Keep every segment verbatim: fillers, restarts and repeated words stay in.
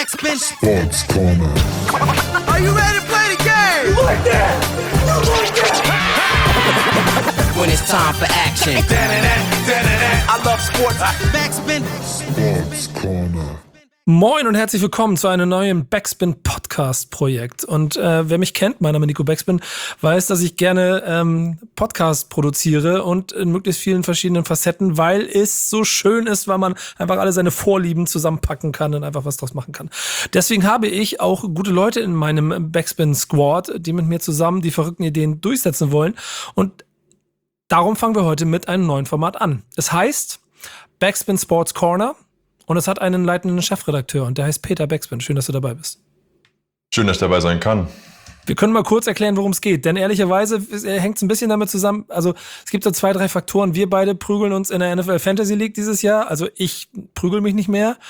Backspin Sports Corner. Are you ready to play the game? You like that? You like that? When it's time for action. I love sports. Backspin Sports Corner. Moin und herzlich willkommen zu einem neuen Backspin-Podcast-Projekt. Und äh, wer mich kennt, mein Name ist Nico Backspin, weiß, dass ich gerne ähm, Podcasts produziere und in möglichst vielen verschiedenen Facetten, weil es so schön ist, weil man einfach alle seine Vorlieben zusammenpacken kann und einfach was draus machen kann. Deswegen habe ich auch gute Leute in meinem Backspin-Squad, die mit mir zusammen die verrückten Ideen durchsetzen wollen. Und darum fangen wir heute mit einem neuen Format an. Es heißt Backspin Sports Corner. Und es hat einen leitenden Chefredakteur und der heißt Peter Backspin. Schön, dass du dabei bist. Schön, dass ich dabei sein kann. Wir können mal kurz erklären, worum es geht. Denn ehrlicherweise hängt es ein bisschen damit zusammen. Also es gibt so zwei, drei Faktoren. Wir beide prügeln uns in der N F L Fantasy League dieses Jahr. Also ich prügel mich nicht mehr.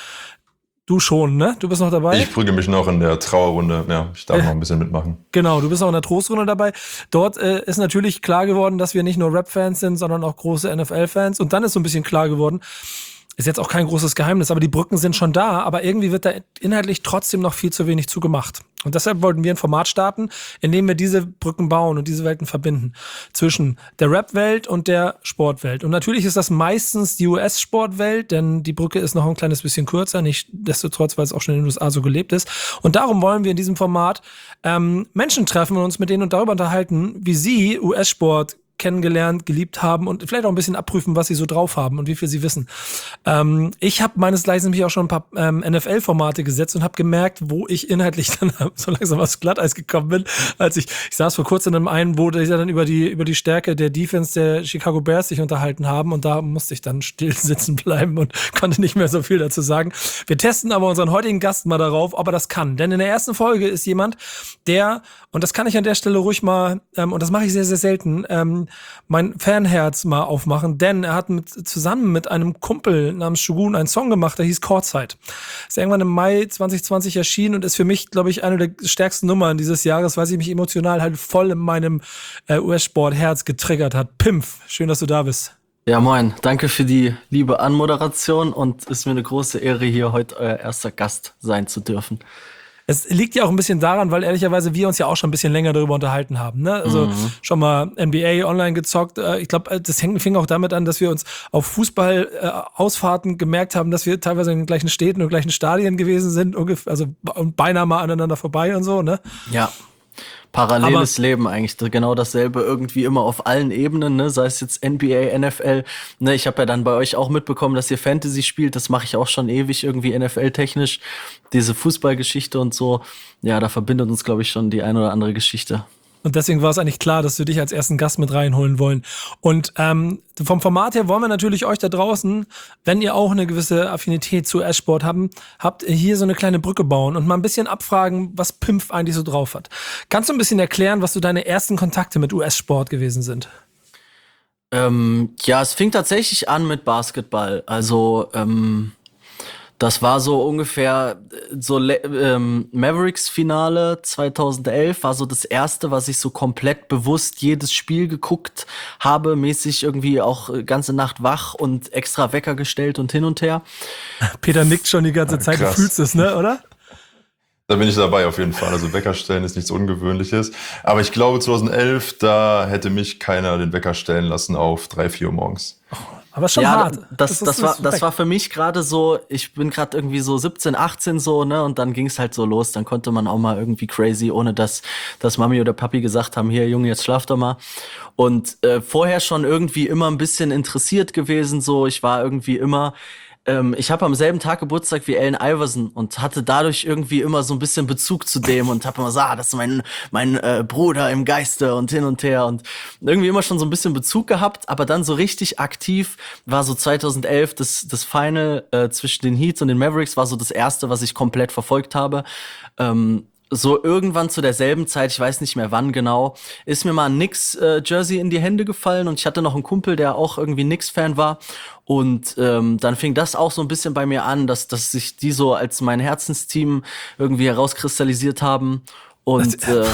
Du schon, ne? Du bist noch dabei? Ich prügel mich noch in der Trauerrunde. Ja, ich darf äh, noch ein bisschen mitmachen. Genau, du bist auch in der Trostrunde dabei. Dort äh, ist natürlich klar geworden, dass wir nicht nur Rap-Fans sind, sondern auch große N F L-Fans. Und dann ist so ein bisschen klar geworden, ist jetzt auch kein großes Geheimnis, aber die Brücken sind schon da, aber irgendwie wird da inhaltlich trotzdem noch viel zu wenig zugemacht. Und deshalb wollten wir ein Format starten, in dem wir diese Brücken bauen und diese Welten verbinden. Zwischen der Rap-Welt und der Sportwelt. Und natürlich ist das meistens die U S-Sportwelt, denn die Brücke ist noch ein kleines bisschen kürzer, nichtsdestotrotz, weil es auch schon in den U S A so gelebt ist. Und darum wollen wir in diesem Format ähm, Menschen treffen und uns mit denen und darüber unterhalten, wie sie U S-Sport kennengelernt, geliebt haben und vielleicht auch ein bisschen abprüfen, was sie so drauf haben und wie viel sie wissen. Ähm, ich habe meines Leichens nämlich auch schon ein paar ähm, N F L-Formate gesetzt und habe gemerkt, wo ich inhaltlich dann so langsam aufs Glatteis gekommen bin, als ich, ich saß vor kurzem in einem einen, wo ich dann über die über die Stärke der Defense der Chicago Bears sich unterhalten haben und da musste ich dann still sitzen bleiben und konnte nicht mehr so viel dazu sagen. Wir testen aber unseren heutigen Gast mal darauf, ob er das kann. Denn in der ersten Folge ist jemand, der, und das kann ich an der Stelle ruhig mal, ähm, und das mache ich sehr, sehr selten, ähm, mein Fanherz mal aufmachen, denn er hat mit, zusammen mit einem Kumpel namens Shogun einen Song gemacht, der hieß Courtside. Ist irgendwann im Mai zwanzig zwanzig erschienen und ist für mich, glaube ich, eine der stärksten Nummern dieses Jahres, weil sie mich emotional halt voll in meinem äh, U S-Sport-Herz getriggert hat. Pimpf, schön, dass du da bist. Ja, moin. Danke für die liebe Anmoderation und ist mir eine große Ehre, hier heute euer erster Gast sein zu dürfen. Es liegt ja auch ein bisschen daran, weil ehrlicherweise wir uns ja auch schon ein bisschen länger darüber unterhalten haben. Ne? Also mhm. schon mal N B A online gezockt. Ich glaube, das fing auch damit an, dass wir uns auf Fußball-Ausfahrten gemerkt haben, dass wir teilweise in den gleichen Städten und gleichen Stadien gewesen sind, also beinahe mal aneinander vorbei und so. Ne? Ja. Paralleles Aber, Leben eigentlich, genau dasselbe irgendwie immer auf allen Ebenen, ne, sei es jetzt N B A, N F L, ne, ich habe ja dann bei euch auch mitbekommen, dass ihr Fantasy spielt, das mache ich auch schon ewig irgendwie N F L-technisch, diese Fußballgeschichte und so, ja, da verbindet uns, glaube ich, schon die eine oder andere Geschichte. Und deswegen war es eigentlich klar, dass wir dich als ersten Gast mit reinholen wollen. Und ähm, vom Format her wollen wir natürlich euch da draußen, wenn ihr auch eine gewisse Affinität zu U S-Sport haben, habt, hier so eine kleine Brücke bauen und mal ein bisschen abfragen, was Pimpf eigentlich so drauf hat. Kannst du ein bisschen erklären, was so deine ersten Kontakte mit U S-Sport gewesen sind? Ähm, ja, es fing tatsächlich an mit Basketball. Also, ähm, das war so ungefähr so ähm, Mavericks-Finale zweitausendelf war so das erste, was ich so komplett bewusst jedes Spiel geguckt habe, mäßig irgendwie auch ganze Nacht wach und extra Wecker gestellt und hin und her. Peter nickt schon die ganze Zeit, Krass. Du fühlst es, ne, oder? Da bin ich dabei auf jeden Fall. Also Wecker stellen ist nichts Ungewöhnliches. Aber ich glaube zweitausendelf, da hätte mich keiner den Wecker stellen lassen auf drei, vier Uhr morgens. Oh. Aber schon ja, hart. Das, das, das, war, das war für mich gerade so, ich bin gerade irgendwie so siebzehn, achtzehn so, ne, und dann ging es halt so los. Dann konnte man auch mal irgendwie crazy, ohne dass, dass Mami oder Papi gesagt haben, hier, Junge, jetzt schlaf doch mal. Und äh, vorher schon irgendwie immer ein bisschen interessiert gewesen, so, ich war irgendwie immer, ähm, ich habe am selben Tag Geburtstag wie Allen Iverson und hatte dadurch irgendwie immer so ein bisschen Bezug zu dem und habe immer gesagt, ah, das ist mein, mein äh, Bruder im Geiste und hin und her und irgendwie immer schon so ein bisschen Bezug gehabt, aber dann so richtig aktiv war so zweitausendelf das, das Final äh, zwischen den Heats und den Mavericks war so das erste, was ich komplett verfolgt habe. Ähm, so irgendwann zu derselben Zeit, ich weiß nicht mehr wann genau, ist mir mal ein Knicks-Jersey äh, in die Hände gefallen und ich hatte noch einen Kumpel, der auch irgendwie Knicks-Fan war und ähm, dann fing das auch so ein bisschen bei mir an, dass, dass sich die so als mein Herzensteam irgendwie herauskristallisiert haben und äh,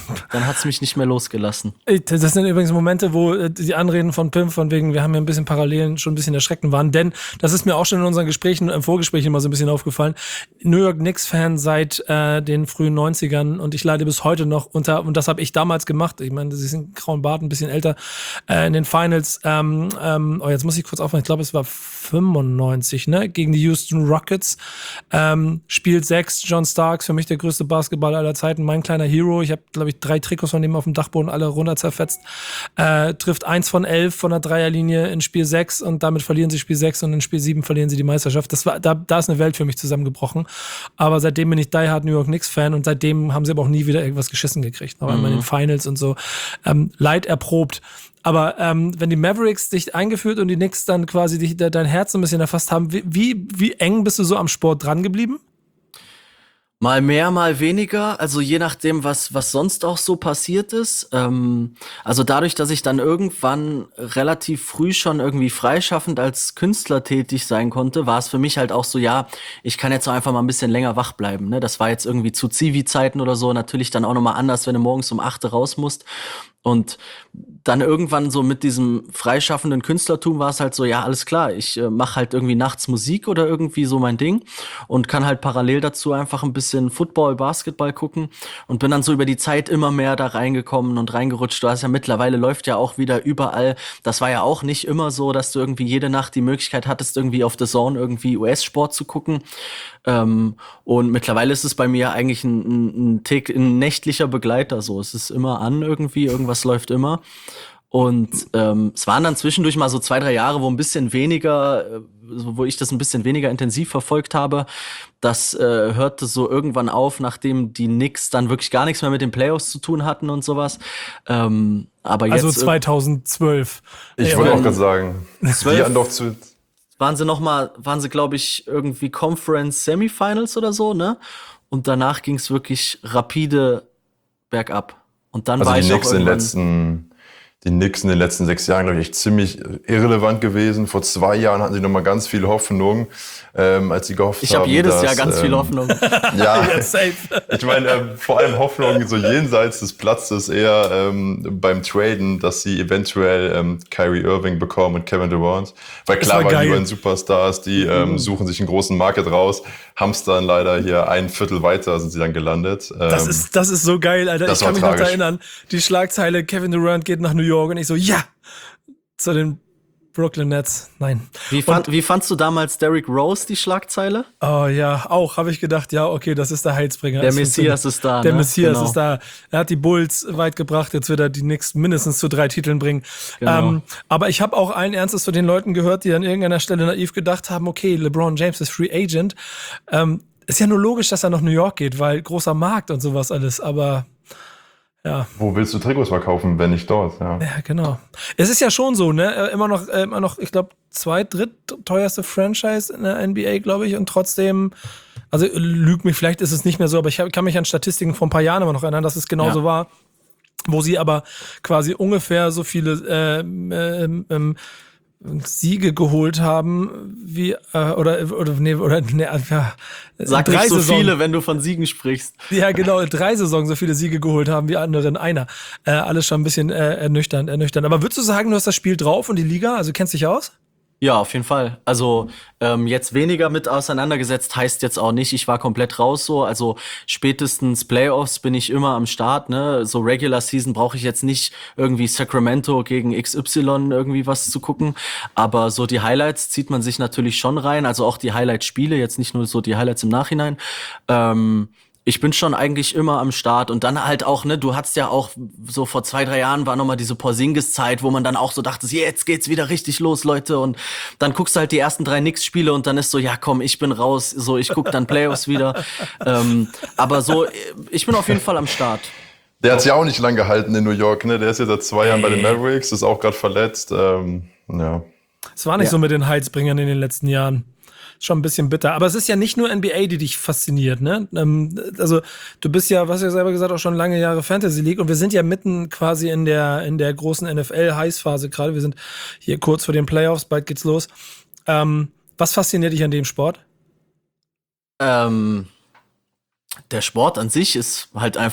dann hat's mich nicht mehr losgelassen. Das sind übrigens Momente, wo äh, die Anreden von Pim von wegen, wir haben ja ein bisschen Parallelen, schon ein bisschen erschreckend waren, denn das ist mir auch schon in unseren Gesprächen, im Vorgespräch immer so ein bisschen aufgefallen. New York Knicks-Fan seit äh, den frühen neunzigern und ich leide bis heute noch unter, und das habe ich damals gemacht, ich meine, sie sind grauen Bart, ein bisschen älter, äh, in den Finals, ähm, ähm, oh, jetzt muss ich kurz aufmachen, ich glaube, es war fünfundneunzig, ne, gegen die Houston Rockets, ähm, spielt sechs, John Starks, für mich der größte Basketballer aller Zeiten, mein kleiner Hero, ich habe, glaube ich, drei Trikots von dem auf dem Dachboden alle runter zerfetzt, äh, trifft eins von elf von der Dreierlinie in Spiel sechs und damit verlieren sie Spiel sechs und in Spiel sieben verlieren sie die Meisterschaft. Das war, da, da ist eine Welt für mich zusammengebrochen. Aber seitdem bin ich Die Hard New York Knicks Fan und seitdem haben sie aber auch nie wieder irgendwas geschissen gekriegt. Aber mhm. immer in den Finals und so. Ähm, Leid erprobt. Aber ähm, wenn die Mavericks dich eingeführt und die Knicks dann quasi dich, dein Herz ein bisschen erfasst haben, wie, wie, wie eng bist du so am Sport dran geblieben? Mal mehr, mal weniger, also je nachdem, was was sonst auch so passiert ist. Ähm, also dadurch, dass ich dann irgendwann relativ früh schon irgendwie freischaffend als Künstler tätig sein konnte, war es für mich halt auch so, ja, ich kann jetzt auch einfach mal ein bisschen länger wach bleiben. Ne? Das war jetzt irgendwie zu Zivi-Zeiten oder so, natürlich dann auch nochmal anders, wenn du morgens um acht raus musst. Und dann irgendwann so mit diesem freischaffenden Künstlertum war es halt so, ja, alles klar, ich äh, mache halt irgendwie nachts Musik oder irgendwie so mein Ding und kann halt parallel dazu einfach ein bisschen Football, Basketball gucken und bin dann so über die Zeit immer mehr da reingekommen und reingerutscht. Du hast ja mittlerweile läuft ja auch wieder überall. Das war ja auch nicht immer so, dass du irgendwie jede Nacht die Möglichkeit hattest, irgendwie auf The Zone irgendwie U S-Sport zu gucken. Ähm, und mittlerweile ist es bei mir eigentlich ein, ein, ein, Tick, ein nächtlicher Begleiter. So, es ist immer an irgendwie, irgendwas läuft immer. Und ähm, es waren dann zwischendurch mal so zwei, drei Jahre, wo ein bisschen weniger, äh, wo ich das ein bisschen weniger intensiv verfolgt habe. Das äh, hörte so irgendwann auf, nachdem die Knicks dann wirklich gar nichts mehr mit den Playoffs zu tun hatten und sowas. Ähm, aber jetzt, also zweitausendzwölf. Ich ja, wollte auch gerade sagen, zwölf, die noch zu waren sie noch mal, waren sie glaube ich irgendwie Conference Semifinals oder so, ne? Und danach ging es wirklich rapide bergab. Und dann also war die ich Knicks auch in den irgendwann letzten die Knicks in den letzten sechs Jahren, glaube ich, echt ziemlich irrelevant gewesen. Vor zwei Jahren hatten sie noch mal ganz viel Hoffnung, ähm, als sie gehofft haben. Ich habe jedes dass, Jahr ganz ähm, viel Hoffnung. Ja, ich meine, ähm, vor allem Hoffnung so jenseits des Platzes eher ähm, beim Traden, dass sie eventuell ähm, Kyrie Irving bekommen und Kevin Durant. Weil klar war waren die geil. beiden Superstars, die ähm, Mhm. suchen sich einen großen Market raus, haben es dann leider hier ein Viertel weiter, sind sie dann gelandet. Das Ähm, ist, das ist so geil, Alter. das Ich kann war mich noch tragisch. erinnern, die Schlagzeile, Kevin Durant geht nach New York und ich so, ja, zu den Brooklyn Nets. Nein. Wie, fand, wie fandst du damals Derrick Rose, die Schlagzeile? Oh ja, auch habe ich gedacht, ja, okay, das ist der Heilsbringer. Der Es Messias funktioniert. ist da, Der ne? Messias Genau. ist da. Er hat die Bulls weit gebracht, jetzt wird er die Knicks mindestens zu drei Titeln bringen. Genau. Ähm, aber ich habe auch allen Ernstes zu den Leuten gehört, die an irgendeiner Stelle naiv gedacht haben, okay, LeBron James ist Free Agent. Ähm, ist ja nur logisch, dass er nach New York geht, weil großer Markt und sowas alles, aber ja. Wo willst du Trikots verkaufen, wenn nicht dort? Ja. Ja, genau. Es ist ja schon so, ne? Äh, Immer noch, äh, immer noch, ich glaube, zweit, dritt teuerste Franchise in der N B A, glaube ich. Und trotzdem, also lüg mich, vielleicht ist es nicht mehr so, aber ich hab, kann mich an Statistiken vor ein paar Jahren immer noch erinnern, dass es genauso Ja. war, wo sie aber quasi ungefähr so viele ähm, ähm, ähm, Siege geholt haben, wie, äh, oder, oder, nee, oder, nee, ja, Sag drei nicht so Saisonen. viele, wenn du von Siegen sprichst. Ja, genau, in drei Saisons so viele Siege geholt haben wie andere in einer. Äh, alles schon ein bisschen äh, ernüchternd, ernüchternd. Aber würdest du sagen, du hast das Spiel drauf und die Liga? Also kennst dich aus? Ja, auf jeden Fall. Also ähm, jetzt weniger mit auseinandergesetzt heißt jetzt auch nicht, ich war komplett raus so. Also spätestens Playoffs bin ich immer am Start. Ne, so Regular Season brauche ich jetzt nicht irgendwie Sacramento gegen X Y irgendwie was zu gucken. Aber so die Highlights zieht man sich natürlich schon rein. Also auch die Highlight-Spiele, jetzt nicht nur so die Highlights im Nachhinein. Ähm, Ich bin schon eigentlich immer am Start und dann halt auch, ne, du hattest ja auch so vor zwei, drei Jahren war nochmal diese Porzingis-Zeit, wo man dann auch so dachte, jetzt geht's wieder richtig los, Leute, und dann guckst du halt die ersten drei Knicks-Spiele und dann ist so, ja komm, ich bin raus, so, ich guck dann Playoffs wieder, ähm, aber so, ich bin auf jeden Fall am Start. Der hat sich auch nicht lang gehalten in New York, ne? Der ist ja seit zwei Jahren bei den Mavericks, ist auch gerade verletzt. Ähm, ja. Es war nicht Ja. so mit den Heilsbringern in den letzten Jahren. Schon ein bisschen bitter. Aber es ist ja nicht nur N B A, die dich fasziniert, ne? Ähm, also du bist ja, was ja selber gesagt, auch schon lange Jahre Fantasy League und wir sind ja mitten quasi in der in der großen N F L-Heißphase gerade. Wir sind hier kurz vor den Playoffs, bald geht's los. Ähm, was fasziniert dich an dem Sport? Ähm, der Sport an sich ist halt einfach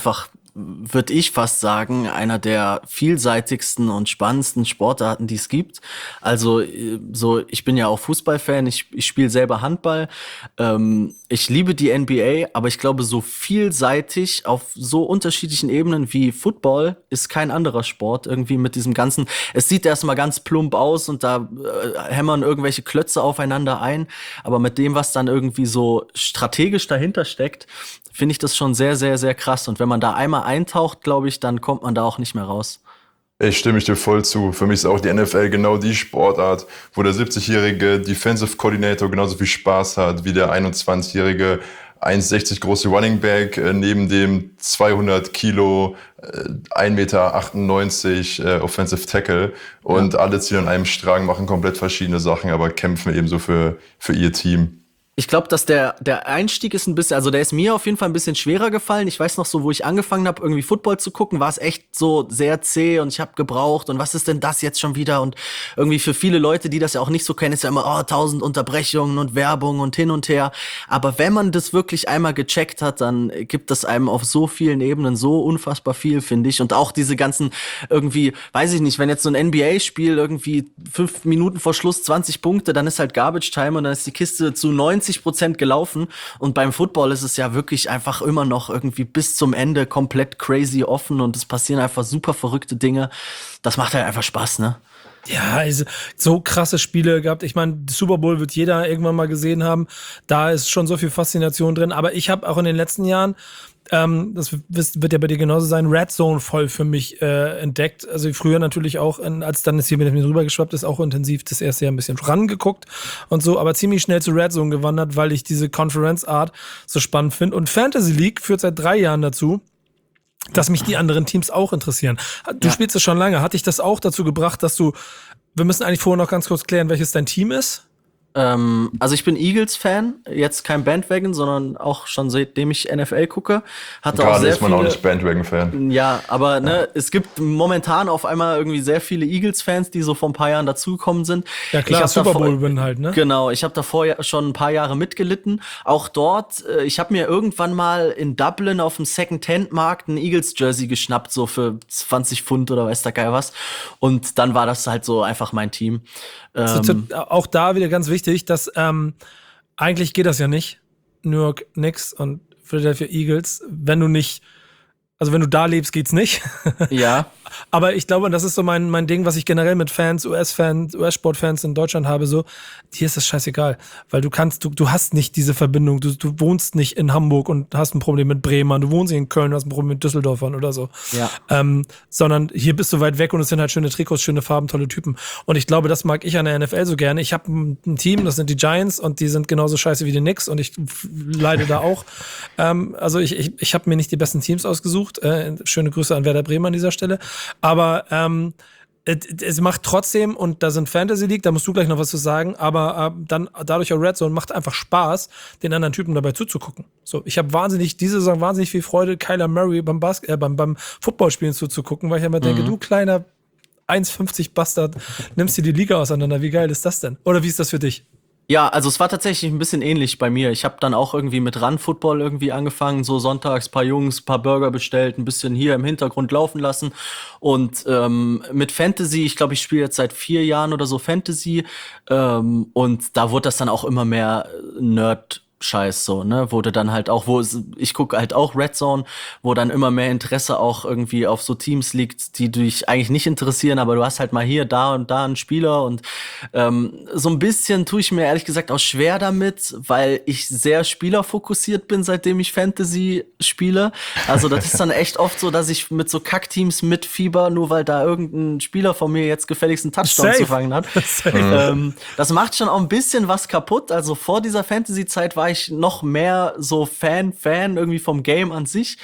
würde ich fast sagen, einer der vielseitigsten und spannendsten Sportarten, die es gibt. Also so, ich bin ja auch Fußballfan, ich, ich spiele selber Handball. Ähm, ich liebe die N B A, aber ich glaube, so vielseitig auf so unterschiedlichen Ebenen wie Football ist kein anderer Sport irgendwie mit diesem ganzen, es sieht erstmal ganz plump aus und da äh, hämmern irgendwelche Klötze aufeinander ein, aber mit dem, was dann irgendwie so strategisch dahinter steckt, finde ich das schon sehr, sehr, sehr krass. Und wenn man da einmal eintaucht, glaube ich, dann kommt man da auch nicht mehr raus. Ich stimme ich dir voll zu. Für mich ist auch die N F L genau die Sportart, wo der siebzigjährige Defensive Coordinator genauso viel Spaß hat wie der einundzwanzigjährige eins Komma sechzig große Running Back äh, neben dem zweihundert Kilo, äh, ein Meter achtundneunzig äh, Offensive Tackle. Und ja. alle ziehen an einem Strang, machen komplett verschiedene Sachen, aber kämpfen ebenso für, für ihr Team. Ich glaube, dass der, der Einstieg ist ein bisschen, also der ist mir auf jeden Fall ein bisschen schwerer gefallen. Ich weiß noch so, wo ich angefangen habe, irgendwie Football zu gucken, war es echt so sehr zäh und ich habe gebraucht und was ist denn das jetzt schon wieder? Und irgendwie für viele Leute, die das ja auch nicht so kennen, ist ja immer, oh, tausend Unterbrechungen und Werbung und hin und her. Aber wenn man das wirklich einmal gecheckt hat, dann gibt das einem auf so vielen Ebenen so unfassbar viel, finde ich. Und auch diese ganzen irgendwie, weiß ich nicht, wenn jetzt so ein N B A-Spiel irgendwie fünf Minuten vor Schluss zwanzig Punkte, dann ist halt Garbage Time und dann ist die Kiste zu neunzig Prozent gelaufen und beim Football ist es ja wirklich einfach immer noch irgendwie bis zum Ende komplett crazy offen und es passieren einfach super verrückte Dinge. Das macht halt einfach Spaß, ne? Ja, also so krasse Spiele gehabt. Ich meine, Super Bowl wird jeder irgendwann mal gesehen haben. Da ist schon so viel Faszination drin. Aber ich habe auch in den letzten Jahren, ähm, das wird ja bei dir genauso sein, Red Zone voll für mich äh, entdeckt. Also früher natürlich auch, als dann es hier mit mir rübergeschwappt ist, auch intensiv das erste Jahr ein bisschen rangeguckt und so, aber ziemlich schnell zu Red Zone gewandert, weil ich diese Conference-Art so spannend finde. Und Fantasy League führt seit drei Jahren dazu, dass mich die anderen Teams auch interessieren. Du ja. spielst es schon lange. Hat dich das auch dazu gebracht, dass du, wir müssen eigentlich vorher noch ganz kurz klären, welches dein Team ist? Ähm, also ich bin Eagles-Fan, jetzt kein Bandwagon, sondern auch schon seitdem ich N F L gucke. Hatte Gerade auch sehr ist man viele, auch nicht Bandwagon-Fan. Ja, aber ne, ja. es gibt momentan auf einmal irgendwie sehr viele Eagles-Fans, die so vor ein paar Jahren dazugekommen sind. Ja klar, Super Bowl bin halt, ne? Genau, ich habe davor ja schon ein paar Jahre mitgelitten. Auch dort, äh, ich habe mir irgendwann mal in Dublin auf dem Second-Hand-Markt ein Eagles-Jersey geschnappt, so für zwanzig Pfund oder weiß der Geil was. Und dann war das halt so einfach mein Team. Ähm, also, auch da wieder ganz wichtig, dass ähm, eigentlich geht das ja nicht. New York Knicks und Philadelphia Eagles, wenn du nicht, also wenn du da lebst, geht's nicht. Ja. Aber ich glaube, das ist so mein, mein Ding, was ich generell mit Fans, U S-Fans, U S-Sportfans in Deutschland habe, so, dir ist das scheißegal. Weil du kannst, du, du hast nicht diese Verbindung, du, du wohnst nicht in Hamburg und hast ein Problem mit Bremen, du wohnst nicht in Köln, hast ein Problem mit Düsseldorfern oder so. Ja. Ähm, sondern hier bist du weit weg und es sind halt schöne Trikots, schöne Farben, tolle Typen. Und ich glaube, das mag ich an der N F L so gerne. Ich habe ein, ein Team, das sind die Giants und die sind genauso scheiße wie die Knicks und ich leide da auch. ähm, also ich, ich, ich habe mir nicht die besten Teams ausgesucht. Äh, schöne Grüße an Werder Bremen an dieser Stelle. Aber ähm, es, es macht trotzdem, und da sind Fantasy League, da musst du gleich noch was zu sagen, aber äh, dann dadurch auch Red Zone macht einfach Spaß, den anderen Typen dabei zuzugucken. So, ich habe wahnsinnig, diese Saison wahnsinnig viel Freude, Kyler Murray beim Bas- äh, beim, beim Footballspielen zuzugucken, weil ich immer mhm. denke, du kleiner eins fünfzig Bastard, nimmst dir die Liga auseinander. Wie geil ist das denn? Oder wie ist das für dich? Ja, also es war tatsächlich ein bisschen ähnlich bei mir. Ich habe dann auch irgendwie mit Run-Football irgendwie angefangen, so sonntags paar Jungs, paar Burger bestellt, ein bisschen hier im Hintergrund laufen lassen. Und ähm, mit Fantasy, ich glaube, ich spiele jetzt seit vier Jahren oder so Fantasy. Ähm, und da wurde das dann auch immer mehr Nerd- Scheiß so, ne, wurde dann halt auch, wo es, ich gucke halt auch Red Zone, wo dann immer mehr Interesse auch irgendwie auf so Teams liegt, die dich eigentlich nicht interessieren, aber du hast halt mal hier, da und da einen Spieler und ähm, so ein bisschen tue ich mir ehrlich gesagt auch schwer damit, weil ich sehr spielerfokussiert bin, seitdem ich Fantasy spiele. Also das ist dann echt oft so, dass ich mit so Kackteams mitfieber, nur weil da irgendein Spieler von mir jetzt gefälligst einen Touchdown Safe. zu fangen hat. ähm, das macht schon auch ein bisschen was kaputt. Also vor dieser Fantasy-Zeit war ich noch mehr so Fan, Fan irgendwie vom Game an sich.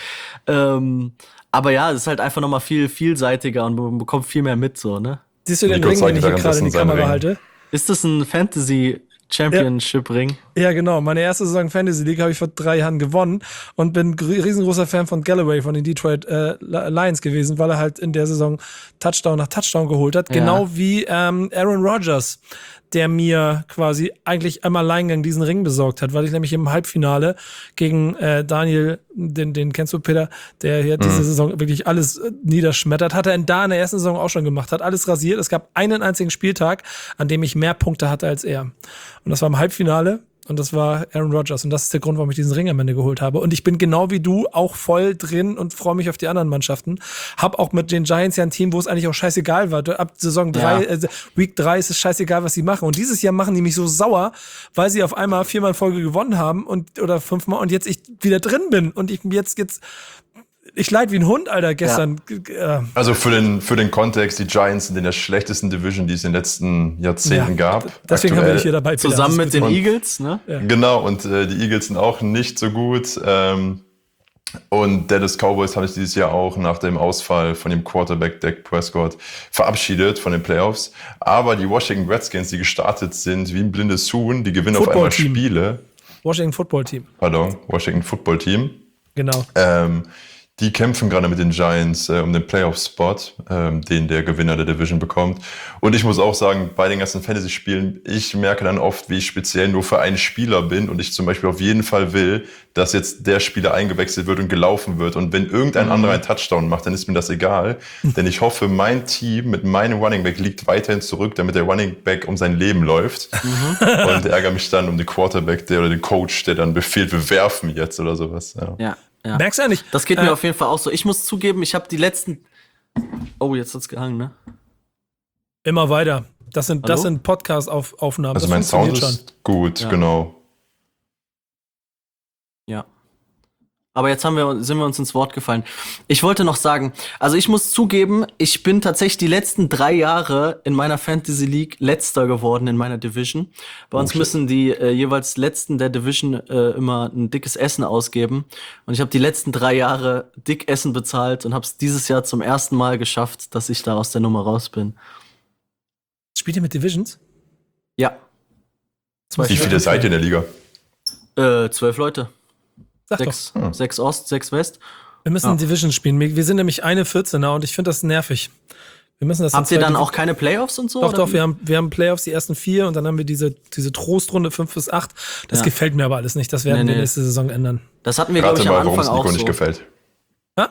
Ähm, aber ja, es ist halt einfach nochmal viel vielseitiger und man bekommt viel mehr mit, so, ne? Siehst du den Nico Ring, den ich hier zeigt gerade in die währenddessen seinen Kamera Ring. halte? Ist das ein Fantasy Championship-Ring. Ja, genau. Meine erste Saison Fantasy League habe ich vor drei Jahren gewonnen und bin gr- riesengroßer Fan von Galloway, von den Detroit äh, Lions gewesen, weil er halt in der Saison Touchdown nach Touchdown geholt hat. Ja. Genau wie ähm, Aaron Rodgers, der mir quasi eigentlich im Alleingang diesen Ring besorgt hat, weil ich nämlich im Halbfinale gegen äh, Daniel, den, den kennst du, Peter, der hier mhm. diese Saison wirklich alles äh, niederschmettert, hat er in da in der ersten Saison auch schon gemacht, hat alles rasiert. Es gab einen einzigen Spieltag, an dem ich mehr Punkte hatte als er. Und das war im Halbfinale. Und das war Aaron Rodgers. Und das ist der Grund, warum ich diesen Ring am Ende geholt habe. Und ich bin genau wie du auch voll drin und freue mich auf die anderen Mannschaften. Hab auch mit den Giants ja ein Team, wo es eigentlich auch scheißegal war. Ab Saison drei, Ja. äh, Week drei ist es scheißegal, was sie machen. Und dieses Jahr machen die mich so sauer, weil sie auf einmal viermal in Folge gewonnen haben und oder fünfmal und jetzt ich wieder drin bin. Und ich jetzt, jetzt, ich leid wie ein Hund, Alter, gestern. Ja. Also für den, für den Kontext, die Giants sind in der schlechtesten Division, die es in den letzten Jahrzehnten Ja, gab. Deswegen Aktuell. haben wir dich hier dabei. Peter. Zusammen mit den Und- Eagles, ne? Ja. Genau, und äh, die Eagles sind auch nicht so gut. Ähm, und Dallas Cowboys habe ich dieses Jahr auch nach dem Ausfall von dem Quarterback Dak Prescott verabschiedet von den Playoffs. Aber die Washington Redskins, die gestartet sind wie ein blindes Huhn, die gewinnen auf einmal Football-Team. Spiele. Washington Football Team. Pardon, Washington Football Team. Genau. Ähm, die kämpfen gerade mit den Giants äh, um den Playoff-Spot, ähm, den der Gewinner der Division bekommt. Und ich muss auch sagen, bei den ganzen Fantasy-Spielen, ich merke dann oft, wie ich speziell nur für einen Spieler bin und ich zum Beispiel auf jeden Fall will, dass jetzt der Spieler eingewechselt wird und gelaufen wird. Und wenn irgendein Mhm. anderer einen Touchdown macht, dann ist mir das egal. Denn ich hoffe, mein Team mit meinem Running Back liegt weiterhin zurück, damit der Running Back um sein Leben läuft. Mhm. Und ärgere mich dann um den Quarterback der oder den Coach, der dann befiehlt, wir werfen jetzt oder sowas. Ja. Ja. ja. Merkst du eigentlich? Das geht mir äh, auf jeden Fall auch so. Ich muss zugeben, ich habe die letzten. Oh, jetzt hat's gehangen, ne? Immer weiter. Das sind, das Hallo? sind Podcast-Aufnahmen. Also das mein Sound funktioniert ist gut, Ja. genau. Ja. Aber jetzt haben wir, sind wir uns ins Wort gefallen. Ich wollte noch sagen, also ich muss zugeben, ich bin tatsächlich die letzten drei Jahre in meiner Fantasy League Letzter geworden in meiner Division. Bei uns shit. müssen die äh, jeweils Letzten der Division äh, immer ein dickes Essen ausgeben. Und ich habe die letzten drei Jahre dick Essen bezahlt und habe es dieses Jahr zum ersten Mal geschafft, dass ich da aus der Nummer raus bin. Spielt ihr mit Divisions? Ja, Wie viele seid ihr in der Liga? äh, zwölf Leute. Sag Sechs, Hm. sechs Ost, sechs West. Wir müssen Ja. Division spielen. Wir wir sind nämlich eine vierzehner und ich finde das nervig. Wir müssen das in Habt ihr zwei dann Divi- auch keine Playoffs und so? Doch, oder doch, wie? wir haben, wir haben Playoffs, die ersten vier und dann haben wir diese, diese Trostrunde fünf bis acht. Das Ja. gefällt mir aber alles nicht. Das werden Nee, wir nee. nächste Saison ändern. Das hatten wir, glaube Rate ich, am mal, warum Anfang es Nico auch nicht so. gefällt. Ja?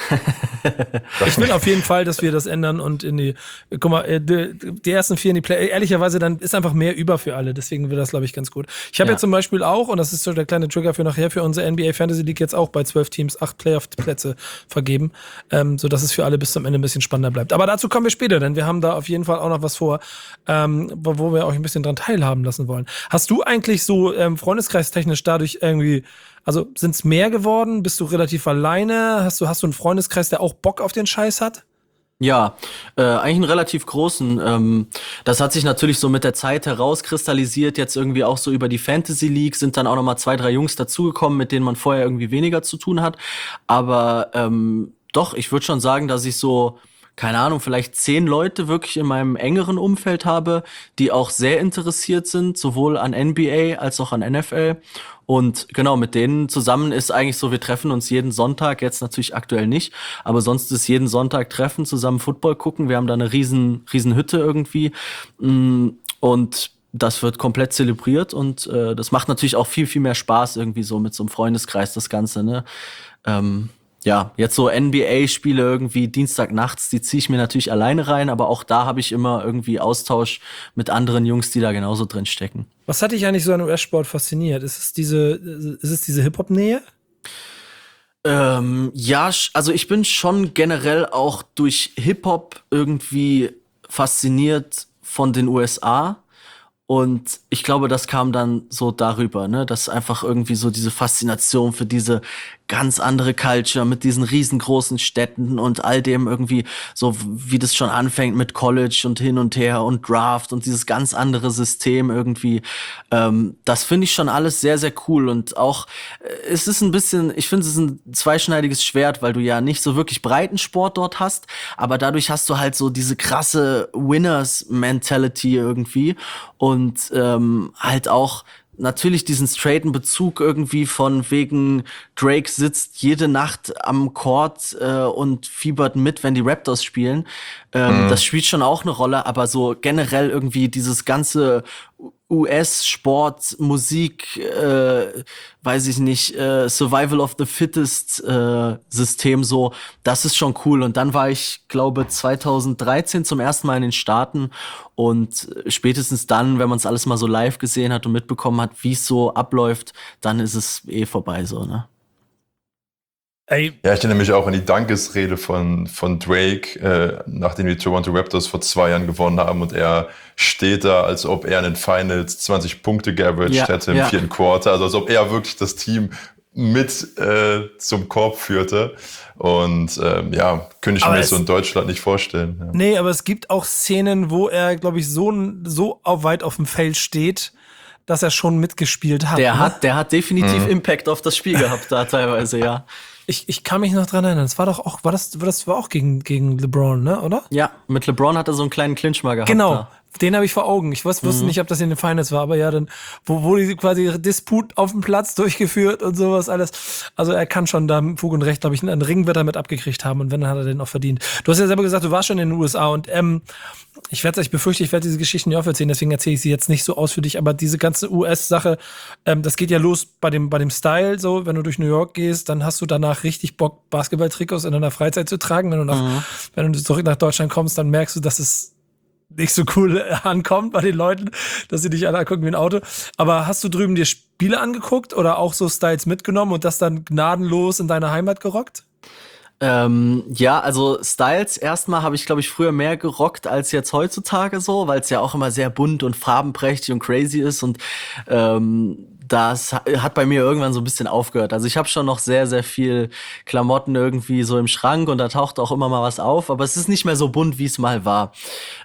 Ich will auf jeden Fall, dass wir das ändern und in die, guck mal, äh, die, die ersten vier in die Play, ehrlicherweise, dann ist einfach mehr über für alle, deswegen wird das, glaube ich, ganz gut. Ich habe Ja. ja zum Beispiel auch, und das ist so der kleine Trigger für nachher, für unsere N B A Fantasy League jetzt auch bei zwölf Teams acht Playoff-Plätze vergeben, ähm, sodass es für alle bis zum Ende ein bisschen spannender bleibt. Aber dazu kommen wir später, denn wir haben da auf jeden Fall auch noch was vor, ähm, wo wo wir euch ein bisschen dran teilhaben lassen wollen. Hast du eigentlich so ähm, freundeskreistechnisch dadurch irgendwie, also sind's mehr geworden? Bist du relativ alleine? Hast du, hast du einen Freundeskreis, der auch Bock auf den Scheiß hat? Ja, äh, eigentlich einen relativ großen. Ähm, das hat sich natürlich so mit der Zeit herauskristallisiert, jetzt irgendwie auch so über die Fantasy League sind dann auch noch mal zwei, drei Jungs dazugekommen, mit denen man vorher irgendwie weniger zu tun hat. Aber ähm, doch, ich würde schon sagen, dass ich so, keine Ahnung, vielleicht zehn Leute wirklich in meinem engeren Umfeld habe, die auch sehr interessiert sind, sowohl an N B A als auch an N F L. Und genau, mit denen zusammen ist eigentlich so, wir treffen uns jeden Sonntag, jetzt natürlich aktuell nicht, aber sonst ist jeden Sonntag treffen, zusammen Football gucken. Wir haben da eine riesen, riesen Hütte irgendwie. Mm, Und das wird komplett zelebriert und äh, das macht natürlich auch viel, viel mehr Spaß irgendwie so mit so einem Freundeskreis, das Ganze, ne? Ähm, ja, jetzt so N B A-Spiele irgendwie Dienstagnachts, die ziehe ich mir natürlich alleine rein, aber auch da habe ich immer irgendwie Austausch mit anderen Jungs, die da genauso drin stecken. Was hat dich eigentlich so an U S-Sport fasziniert? Ist es diese, ist es diese Hip-Hop-Nähe? Ähm, ja, sch- also ich bin schon generell auch durch Hip-Hop irgendwie fasziniert von den U S A. Und ich glaube, das kam dann so darüber, ne, dass einfach irgendwie so diese Faszination für diese ganz andere Culture mit diesen riesengroßen Städten und all dem irgendwie so, wie das schon anfängt mit College und hin und her und Draft und dieses ganz andere System irgendwie. Ähm, das finde ich schon alles sehr, sehr cool und auch, äh, es ist ein bisschen, ich finde, es ist ein zweischneidiges Schwert, weil du ja nicht so wirklich Breitensport dort hast, aber dadurch hast du halt so diese krasse Winners-Mentality irgendwie. Und und ähm, halt auch natürlich diesen straighten Bezug irgendwie von wegen Drake sitzt jede Nacht am Court äh, und fiebert mit, wenn die Raptors spielen. Ähm, mhm. Das spielt schon auch eine Rolle, aber so generell irgendwie dieses ganze U S-Sport, Musik, äh, weiß ich nicht, äh, Survival of the Fittest äh, System so, das ist schon cool. Und dann war ich, glaube zwanzig dreizehn zum ersten Mal in den Staaten und spätestens dann, wenn man es alles mal so live gesehen hat und mitbekommen hat, wie es so abläuft, dann ist es eh vorbei so, ne? Ey. Ja, ich erinnere mich auch an die Dankesrede von, von Drake, äh, nachdem die Toronto Raptors vor zwei Jahren gewonnen haben und er steht da, als ob er in den Finals zwanzig Punkte geaveraged ja, hätte im ja. vierten Quarter, also als ob er wirklich das Team mit äh, zum Korb führte. Und ähm, ja, könnte ich aber mir so in Deutschland nicht vorstellen. Ja. Nee, aber es gibt auch Szenen, wo er, glaube ich, so, so weit auf dem Feld steht, dass er schon mitgespielt hat. Der ne? hat, der hat definitiv mhm. Impact auf das Spiel gehabt da teilweise, ja. Ich, ich kann mich noch dran erinnern. Das war doch auch, war das, war das war auch gegen, gegen LeBron, ne, oder? Ja, mit LeBron hat er so einen kleinen Clinch mal gehabt. Genau. Da. Den habe ich vor Augen. Ich wusste mhm. nicht, ob das in den Finals war, aber ja, dann, wo, wo die quasi Disput auf dem Platz durchgeführt und sowas alles. Also er kann schon da mit Fug und Recht, glaube ich, einen Ring wird er mit abgekriegt haben und wenn, dann hat er den auch verdient. Du hast ja selber gesagt, du warst schon in den U S A und ähm, ich werde, ich befürchte, ich werde diese Geschichten ja auch erzählen, deswegen erzähle ich sie jetzt nicht so ausführlich, aber diese ganze U S-Sache, ähm, das geht ja los bei dem, bei dem Style, so, wenn du durch New York gehst, dann hast du danach richtig Bock, Basketball-Trikots in deiner Freizeit zu tragen. Wenn du nach, mhm. wenn du zurück nach Deutschland kommst, dann merkst du, dass es nicht so cool ankommt bei den Leuten, dass sie dich alle angucken wie ein Auto. Aber hast du drüben dir Spiele angeguckt oder auch so Styles mitgenommen und das dann gnadenlos in deine Heimat gerockt? Ähm, ja, also Styles erstmal habe ich, glaube ich, früher mehr gerockt als jetzt heutzutage so, weil es ja auch immer sehr bunt und farbenprächtig und crazy ist und ähm, das hat bei mir irgendwann so ein bisschen aufgehört. Also ich habe schon noch sehr, sehr viel Klamotten irgendwie so im Schrank und da taucht auch immer mal was auf, aber es ist nicht mehr so bunt, wie es mal war.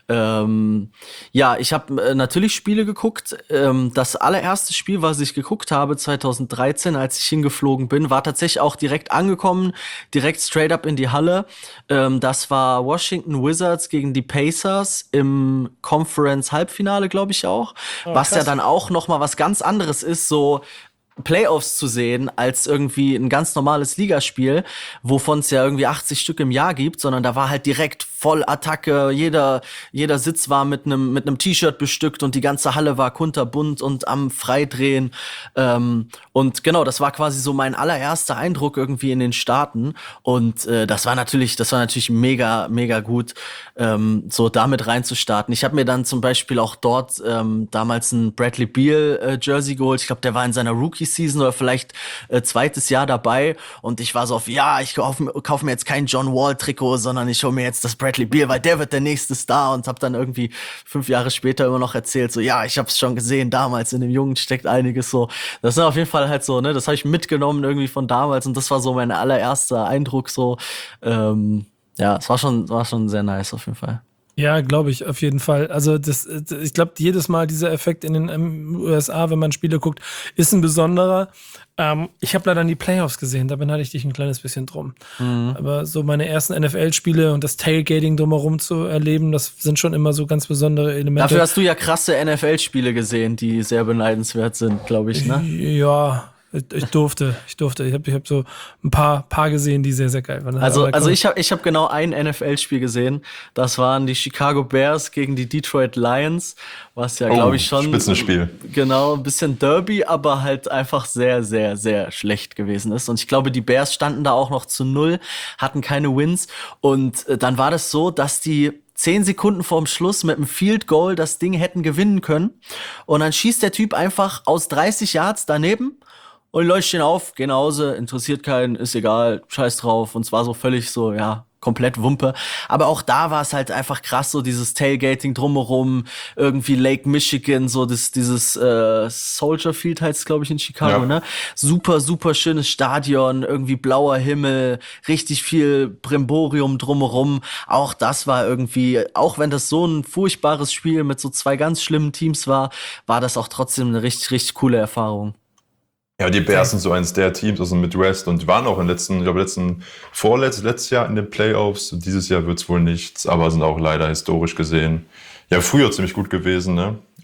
Ähm, ja, ich habe äh, natürlich Spiele geguckt. Ähm, das allererste Spiel, was ich geguckt habe, zwanzig dreizehn, als ich hingeflogen bin, war tatsächlich auch direkt angekommen, direkt straight up in die Halle. Ähm, das war Washington Wizards gegen die Pacers im Conference-Halbfinale, glaube ich auch. Oh, was ja dann auch noch mal was ganz anderes ist, so Playoffs zu sehen, als irgendwie ein ganz normales Ligaspiel, wovon es ja irgendwie achtzig Stück im Jahr gibt, sondern da war halt direkt voll Attacke, jeder jeder Sitz war mit einem mit einem T-Shirt bestückt und die ganze Halle war kunterbunt und am Freidrehen ähm, und genau, das war quasi so mein allererster Eindruck irgendwie in den Staaten und äh, das war natürlich, das war natürlich mega mega gut, ähm, so damit reinzustarten. Ich habe mir dann zum Beispiel auch dort ähm, damals ein Bradley Beal äh, Jersey geholt. Ich glaube, der war in seiner Rookie-Season oder vielleicht äh, zweites Jahr dabei und ich war so auf, ja, ich kaufe kauf mir jetzt kein John Wall-Trikot, sondern ich hole mir jetzt das Bradley Beal, weil der wird der nächste Star und habe dann irgendwie fünf Jahre später immer noch erzählt, so, ja, ich habe es schon gesehen, damals in dem Jungen steckt einiges so. Das ist auf jeden Fall halt so, ne, das habe ich mitgenommen irgendwie von damals und das war so mein allererster Eindruck so. Ähm, ja, es war schon, war schon sehr nice auf jeden Fall. Ja, glaube ich, auf jeden Fall. Also das, ich glaube, jedes Mal dieser Effekt in den U S A, wenn man Spiele guckt, ist ein besonderer. Ähm, ich habe leider nie Playoffs gesehen, da beneide ich dich ein kleines bisschen drum. Mhm. Aber so meine ersten N F L-Spiele und das Tailgating drumherum zu erleben, das sind schon immer so ganz besondere Elemente. Dafür hast du ja krasse N F L-Spiele gesehen, die sehr beneidenswert sind, glaube ich, ne? Ja, ich durfte, ich durfte. Ich habe ich hab so ein paar, paar gesehen, die sehr, sehr geil waren. Also, also ich habe ich hab genau ein N F L-Spiel gesehen. Das waren die Chicago Bears gegen die Detroit Lions, was ja, oh, glaube ich, schon Spitzenspiel. Genau, ein bisschen Derby, aber halt einfach sehr, sehr, sehr schlecht gewesen ist. Und ich glaube, die Bears standen da auch noch zu null, hatten keine Wins. Und dann war das so, dass die zehn Sekunden vorm Schluss mit einem Field Goal das Ding hätten gewinnen können. Und dann schießt der Typ einfach aus dreißig Yards daneben. Und die Leute stehen auf, gehen nach Hause, interessiert keinen, ist egal, scheiß drauf. Und zwar so völlig so, ja, komplett Wumpe. Aber auch da war es halt einfach krass, so dieses Tailgating drumherum, irgendwie Lake Michigan, so das, dieses äh, Soldier Field heißt es, glaube ich, in Chicago, ja. ne? Super, super schönes Stadion, irgendwie blauer Himmel, richtig viel Brimborium drumherum. Auch das war irgendwie, auch wenn das so ein furchtbares Spiel mit so zwei ganz schlimmen Teams war, war das auch trotzdem eine richtig, richtig coole Erfahrung. Ja, die Bears sind so eins der Teams aus dem Midwest und die waren auch im letzten, ich glaube, letzten, vorletztes, letztes Jahr in den Playoffs. Dieses Jahr wird's wohl nichts, aber sind auch leider historisch gesehen, ja, früher ziemlich gut gewesen, ne?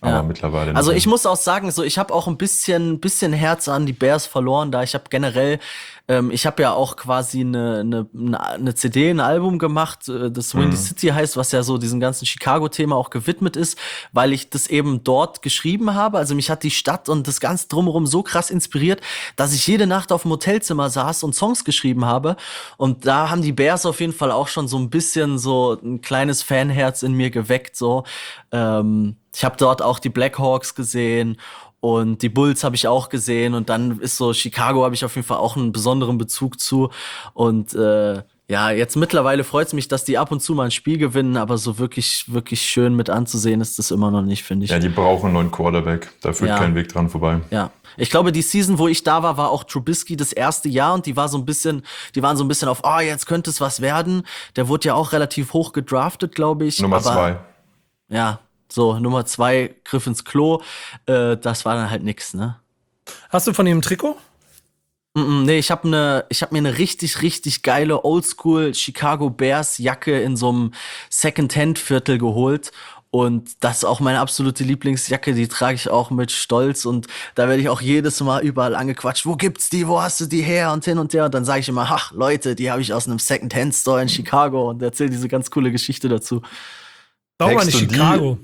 aber Ja. mittlerweile nicht Also mehr. ich muss auch sagen, so ich habe auch ein bisschen, bisschen Herz an die Bears verloren, da ich habe generell, ähm, ich habe ja auch quasi eine, eine, eine C D, ein Album gemacht, äh, das Windy City heißt, was ja so diesem ganzen Chicago-Thema auch gewidmet ist, weil ich das eben dort geschrieben habe. Also mich hat die Stadt und das Ganze drumherum so krass inspiriert, dass ich jede Nacht auf dem Hotelzimmer saß und Songs geschrieben habe. Und da haben die Bears auf jeden Fall auch schon so ein bisschen so ein kleines Fanherz in mir geweckt, so. Ähm, ich habe dort auch die Blackhawks gesehen und die Bulls habe ich auch gesehen und dann ist so Chicago habe ich auf jeden Fall auch einen besonderen Bezug zu und äh, ja, jetzt mittlerweile freut es mich, dass die ab und zu mal ein Spiel gewinnen, aber so wirklich, wirklich schön mit anzusehen ist das immer noch nicht, finde ich. Ja, die brauchen einen neuen Quarterback. Da führt Ja. kein Weg dran vorbei. Ja. Ich glaube, die Season, wo ich da war, war auch Trubisky das erste Jahr und die war so ein bisschen, die waren so ein bisschen auf, ah, jetzt könnte es was werden. Der wurde ja auch relativ hoch gedraftet, glaube ich. Nummer aber, zwei. Ja, so, Nummer zwei, griff ins Klo. Äh, das war dann halt nix, ne? Hast du von ihm ein Trikot? Mm, mm, nee, ich habe ne, ich hab mir eine richtig, richtig geile Oldschool Chicago Bears Jacke in so einem Second-Hand-Viertel geholt. Und das ist auch meine absolute Lieblingsjacke, die trage ich auch mit Stolz und da werde ich auch jedes Mal überall angequatscht, wo gibt's die, wo hast du die her und hin und her und dann sage ich immer, ach Leute, die habe ich aus einem Second-Hand-Store in Chicago und erzähle diese ganz coole Geschichte dazu. Warum Trägst nicht du die- Chicago?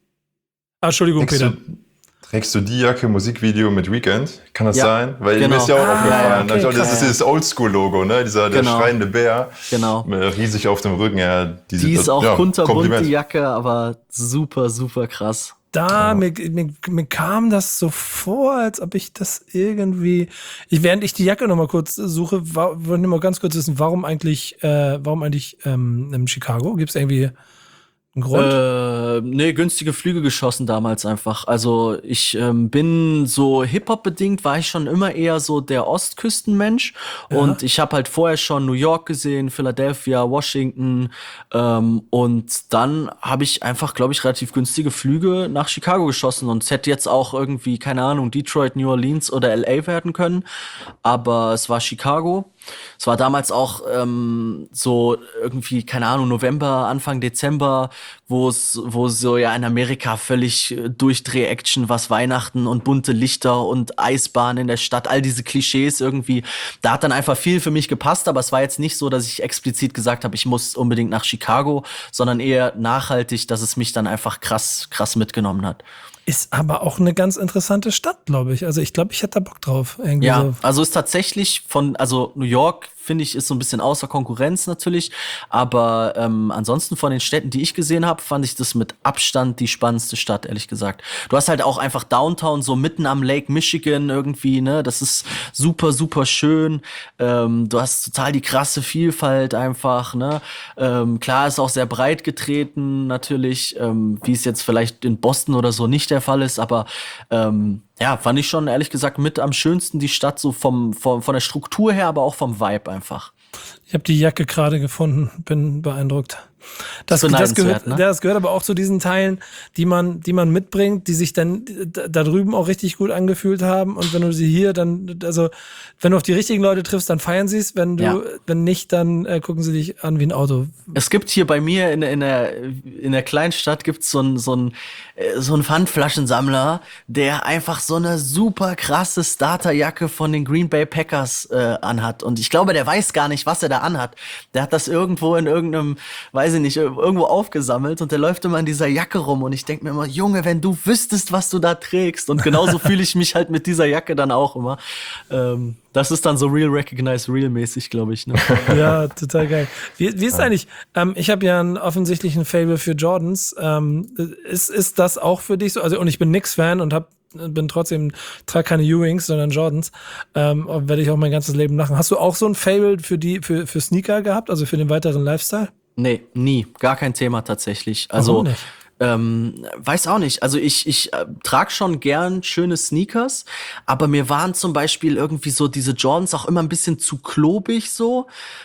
Ah, Entschuldigung, Trägst Peter. du, trägst du die Jacke Musikvideo mit Weekend? Kann das Ja, sein? Weil genau. mir ist ja auch Ah, aufgefallen. okay, ich glaube, das krass. ist dieses Oldschool-Logo, ne? Dieser der Genau. schreiende Bär. Genau. Äh, Riesig auf dem Rücken. Ja, diese, Die ist auch ja, kunterbunt, Kompliment. die Jacke, aber super, super krass. Da, mir, mir, mir kam das so vor, als ob ich das irgendwie. Ich, während ich die Jacke noch mal kurz suche, war, wollte ich mal ganz kurz wissen, warum eigentlich, äh, warum eigentlich ähm, in Chicago? Gibt es irgendwie einen Grund? Äh, nee, günstige Flüge geschossen damals einfach. Also ich ähm, bin so Hip-Hop-bedingt, war ich schon immer eher so der Ostküstenmensch. Und ich habe halt vorher schon New York gesehen, Philadelphia, Washington. Ähm, und dann habe ich einfach, glaube ich, relativ günstige Flüge nach Chicago geschossen. Und es hätte jetzt auch irgendwie, keine Ahnung, Detroit, New Orleans oder L A werden können. Aber es war Chicago. Es war damals auch ähm, so irgendwie, keine Ahnung, November, Anfang Dezember, wo es, wo so ja in Amerika völlig äh, Durchdreh-Action, was Weihnachten und bunte Lichter und Eisbahn in der Stadt, all diese Klischees irgendwie. Da hat dann einfach viel für mich gepasst, aber es war jetzt nicht so, dass ich explizit gesagt habe, ich muss unbedingt nach Chicago, sondern eher nachhaltig, dass es mich dann einfach krass, krass mitgenommen hat. Ist aber auch eine ganz interessante Stadt, glaube ich. Also ich glaube, ich hätte da Bock drauf. Irgendwie Ja, so. also ist tatsächlich von, also New York finde ich ist so ein bisschen außer Konkurrenz natürlich, aber ähm, ansonsten von den Städten, die ich gesehen habe, fand ich das mit Abstand die spannendste Stadt, ehrlich gesagt. Du hast halt auch einfach Downtown so mitten am Lake Michigan irgendwie, ne, das ist super, super schön. Ähm, du hast total die krasse Vielfalt einfach, ne. Ähm, klar ist auch sehr breit getreten natürlich, ähm, wie es jetzt vielleicht in Boston oder so nicht der Fall ist, aber ähm, ja, fand ich schon ehrlich gesagt mit am schönsten die Stadt so vom, vom von der Struktur her, aber auch vom Vibe einfach. Ich habe die Jacke gerade gefunden, bin beeindruckt. Das, das, Beneidenswert, gehört, ne? das gehört aber auch zu diesen Teilen, die man, die man mitbringt, die sich dann da, da drüben auch richtig gut angefühlt haben. Und wenn du sie hier dann, also wenn du auf die richtigen Leute triffst, dann feiern sie es. Wenn du, Ja. wenn nicht, dann äh, gucken sie dich an wie ein Auto. Es gibt hier bei mir in, in, der, in der Kleinstadt gibt's so einen so einen, äh, so einen Pfandflaschensammler, der einfach so eine super krasse Starterjacke von den Green Bay Packers äh, anhat. Und ich glaube, der weiß gar nicht, was er da anhat. Der hat das irgendwo in irgendeinem, weiß ich nicht, irgendwo aufgesammelt und der läuft immer in dieser Jacke rum. Und ich denke mir immer, Junge, wenn du wüsstest, was du da trägst. Und genauso fühle ich mich halt mit dieser Jacke dann auch immer. Ähm, das ist dann so Real Recognize Real mäßig, glaube ich. Ne? Ja, total geil. Wie, wie ist eigentlich? Ähm, ich habe ja einen offensichtlichen Fable für Jordans. Ähm, ist, ist das auch für dich so? Also, und ich bin Knicks-Fan und hab, bin trotzdem, trage keine Ewings, sondern Jordans. Ähm, werde ich auch mein ganzes Leben machen. Hast du auch so ein Fable für die, für, für Sneaker gehabt, also für den weiteren Lifestyle? Nee, nie. Gar kein Thema tatsächlich. Also, Warum nicht? Ähm, weiß auch nicht. Also ich, ich äh, trage schon gern schöne Sneakers, aber mir waren zum Beispiel irgendwie so diese Jordans auch immer ein bisschen zu klobig so.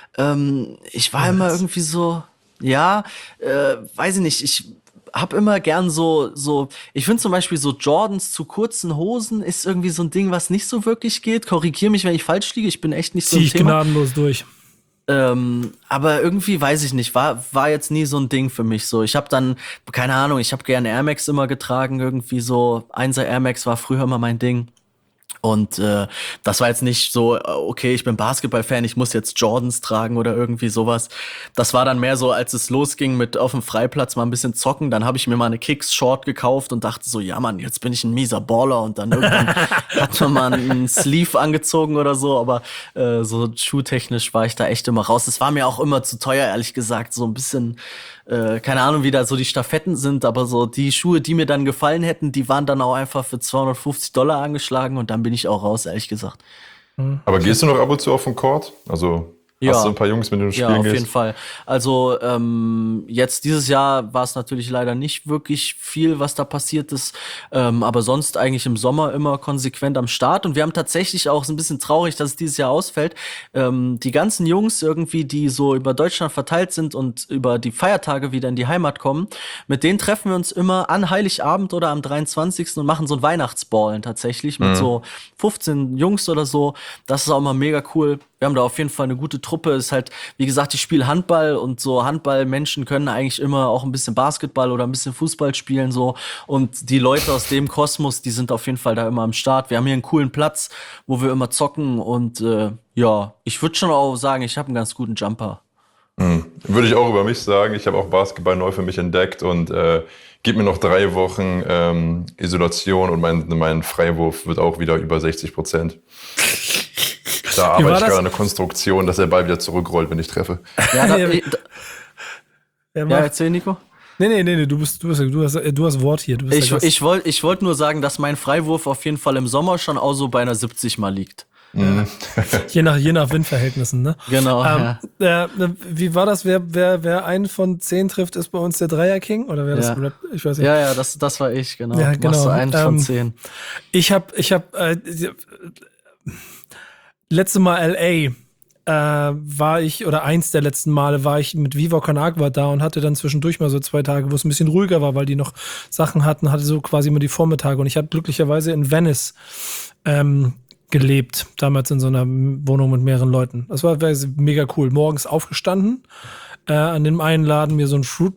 Ähm, ich war immer irgendwie so, ja, äh, weiß ich nicht, ich hab immer gern so, so, ich finde zum Beispiel so Jordans zu kurzen Hosen ist irgendwie so ein Ding, was nicht so wirklich geht. Korrigier mich, wenn ich falsch liege, ich bin echt nicht so Zieh ein ich Thema. gnadenlos durch. Ähm, aber irgendwie weiß ich nicht, war war jetzt nie so ein Ding für mich so. Ich habe dann keine Ahnung, ich habe gerne Air Max immer getragen irgendwie so. Einser Air Max war früher immer mein Ding. Und äh, das war jetzt nicht so, okay, ich bin Basketball-Fan, ich muss jetzt Jordans tragen oder irgendwie sowas. Das war dann mehr so, als es losging mit auf dem Freiplatz mal ein bisschen zocken, dann habe ich mir mal eine Kicks-Short gekauft und dachte so, ja Mann, jetzt bin ich ein mieser Baller. Und dann irgendwann hat man mal einen Sleeve angezogen oder so, aber äh, so schuhtechnisch war ich da echt immer raus. Es war mir auch immer zu teuer, ehrlich gesagt, so ein bisschen, äh, keine Ahnung, wie da so die Stafetten sind, aber so die Schuhe, die mir dann gefallen hätten, die waren dann auch einfach für zweihundertfünfzig Dollar angeschlagen und dann bin ich auch raus, ehrlich gesagt. Aber gehst du noch ab und zu auf den Court? Also Ja. hast du ein paar Jungs, mit denen du Ja, spielen auf gehst? jeden Fall. Also ähm, jetzt dieses Jahr war es natürlich leider nicht wirklich viel, was da passiert ist, ähm, aber sonst eigentlich im Sommer immer konsequent am Start. Und wir haben tatsächlich auch, ist ein bisschen traurig, dass es dieses Jahr ausfällt, ähm, die ganzen Jungs irgendwie, die so über Deutschland verteilt sind und über die Feiertage wieder in die Heimat kommen, mit denen treffen wir uns immer an Heiligabend oder am dreiundzwanzigsten und machen so ein Weihnachtsballen tatsächlich mit so fünfzehn Jungs oder so. Das ist auch mal mega cool. Wir haben da auf jeden Fall eine gute Truppe. Ist halt, wie gesagt, ich spiele Handball und so Handballmenschen können eigentlich immer auch ein bisschen Basketball oder ein bisschen Fußball spielen so. Und die Leute aus dem Kosmos, die sind auf jeden Fall da immer am Start. Wir haben hier einen coolen Platz, wo wir immer zocken und äh, ja, ich würde schon auch sagen, ich habe einen ganz guten Jumper. Mhm. Würde ich auch über mich sagen. Ich habe auch Basketball neu für mich entdeckt und äh, gib mir noch drei Wochen ähm, Isolation und mein, mein Freiwurf wird auch wieder über sechzig Prozent. Da Wie arbeite war ich das? gerade an der Konstruktion, dass der Ball wieder zurückrollt, wenn ich treffe. Ja, da, Ja, ich, da, Wer ja macht- erzähl, Nico. Nee, nee, nee, nee, du bist, du bist, du hast, du hast Wort hier. Du bist Ich, der Gast. ich wollte ich wollt nur sagen, dass mein Freiwurf auf jeden Fall im Sommer schon auch so bei einer siebzig mal liegt. je nach, je nach Windverhältnissen, ne? Genau. Ähm, ja. äh, wie war das? Wer, wer, wer einen von zehn trifft, ist bei uns der Dreier King? Oder wer das Ja. Rap? Ich weiß nicht. Ja, ja, das, das war ich, genau. Ja, Du machst genau. so einen von Ähm, zehn. Ich hab, ich hab, äh, letzte Mal L A äh, war ich, oder eins der letzten Male war ich mit Viva Con Agua da und hatte dann zwischendurch mal so zwei Tage, wo es ein bisschen ruhiger war, weil die noch Sachen hatten, hatte so quasi immer die Vormittage. Und ich habe glücklicherweise in Venice ähm, gelebt, damals in so einer Wohnung mit mehreren Leuten. Das war war mega cool. Morgens aufgestanden, äh, an dem einen Laden mir so ein Fruit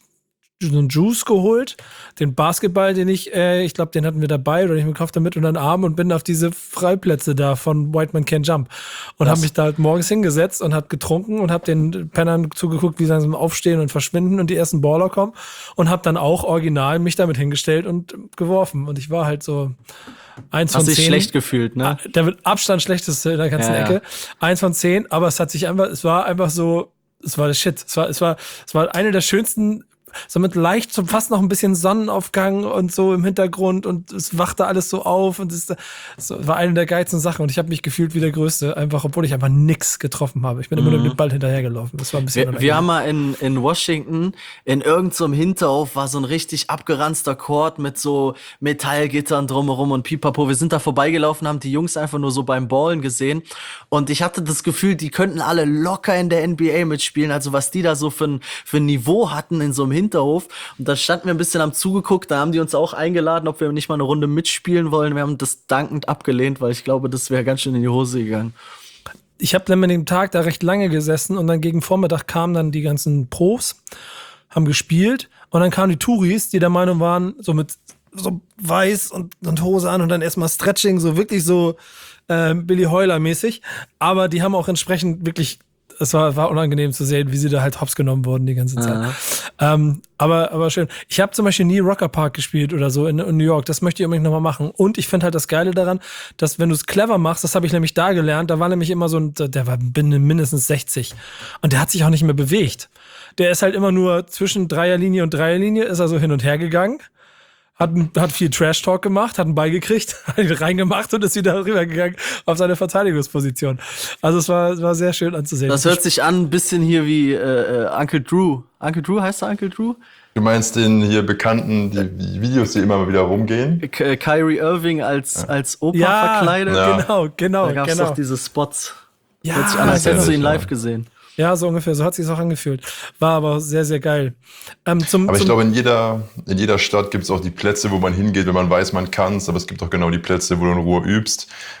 so einen Juice geholt, den Basketball, den ich, äh, ich glaube, den hatten wir dabei oder ich mir gekauft damit unter den Arm und bin auf diese Freiplätze da von White Man Can't Jump und habe mich da halt morgens hingesetzt und habe getrunken und habe den Pennern zugeguckt, wie sie langsam aufstehen und verschwinden und die ersten Baller kommen und habe dann auch original mich damit hingestellt und geworfen und ich war halt so eins von Hast dich zehn. schlecht gefühlt, ne? Der mit Abstand schlechteste in der ganzen Ja, ja. Ecke. Eins von zehn, aber es hat sich einfach, es war einfach so, es war das Shit. Es war, es war, es war eine der schönsten, so mit leicht, so fast noch ein bisschen Sonnenaufgang und so im Hintergrund und es wachte alles so auf und es so, war eine der geilsten Sachen und ich habe mich gefühlt wie der Größte, einfach, obwohl ich einfach nix getroffen habe. Ich bin immer nur mit dem Ball hinterhergelaufen. Das war ein bisschen Wir, wir unangenehm. haben mal in, in Washington, in irgendeinem so Hinterhof war so ein richtig abgeranzter Court mit so Metallgittern drumherum und pipapo. Wir sind da vorbeigelaufen, haben die Jungs einfach nur so beim Ballen gesehen und ich hatte das Gefühl, die könnten alle locker in der N B A mitspielen, also was die da so für ein, für ein Niveau hatten in so einem Hinterhof und da standen wir ein bisschen am zugeguckt, da haben die uns auch eingeladen, ob wir nicht mal eine Runde mitspielen wollen. Wir haben das dankend abgelehnt, weil ich glaube, das wäre ganz schön in die Hose gegangen. Ich habe dann mit dem Tag da recht lange gesessen und dann gegen Vormittag kamen dann die ganzen Pros, haben gespielt und dann kamen die Touris, die der Meinung waren, so mit so weiß und, und Hose an und dann erstmal Stretching, so wirklich so äh, Billy Heuler mäßig, aber die haben auch entsprechend wirklich, es war, war unangenehm zu sehen, wie sie da halt hops genommen wurden die ganze Zeit. Ähm, aber, aber schön. Ich habe zum Beispiel nie Rocker Park gespielt oder so in, in New York. Das möchte ich unbedingt nochmal machen. Und ich finde halt das Geile daran, dass wenn du es clever machst, das habe ich nämlich da gelernt, da war nämlich immer so ein, der war mindestens sechzig. Und der hat sich auch nicht mehr bewegt. Der ist halt immer nur zwischen Dreierlinie und Dreierlinie, ist also hin und her gegangen. Hat, hat viel Trash-Talk gemacht, hat einen Ball gekriegt, hat ihn reingemacht und ist wieder rübergegangen auf seine Verteidigungsposition. Also es war, es war sehr schön anzusehen. Das hört sich an ein bisschen hier wie äh, äh, Uncle Drew. Uncle Drew, heißt er Uncle Drew? Du meinst den hier bekannten, die, die Videos, die immer mal wieder rumgehen? K Kyrie Irving als, als Opa ja, verkleidet. Ja. genau, genau, Da gab's genau. doch diese Spots. Ja, Hört sich an, als sehr hättest du ihn sicher. live gesehen. Ja, so ungefähr. So hat sich auch angefühlt. War aber sehr, sehr geil. Ähm, zum, Aber ich zum, glaube, in jeder, in jeder Stadt gibt es auch die Plätze, wo man hingeht, wenn man weiß, man kann es. Aber es gibt auch genau die Plätze, wo du in Ruhe übst.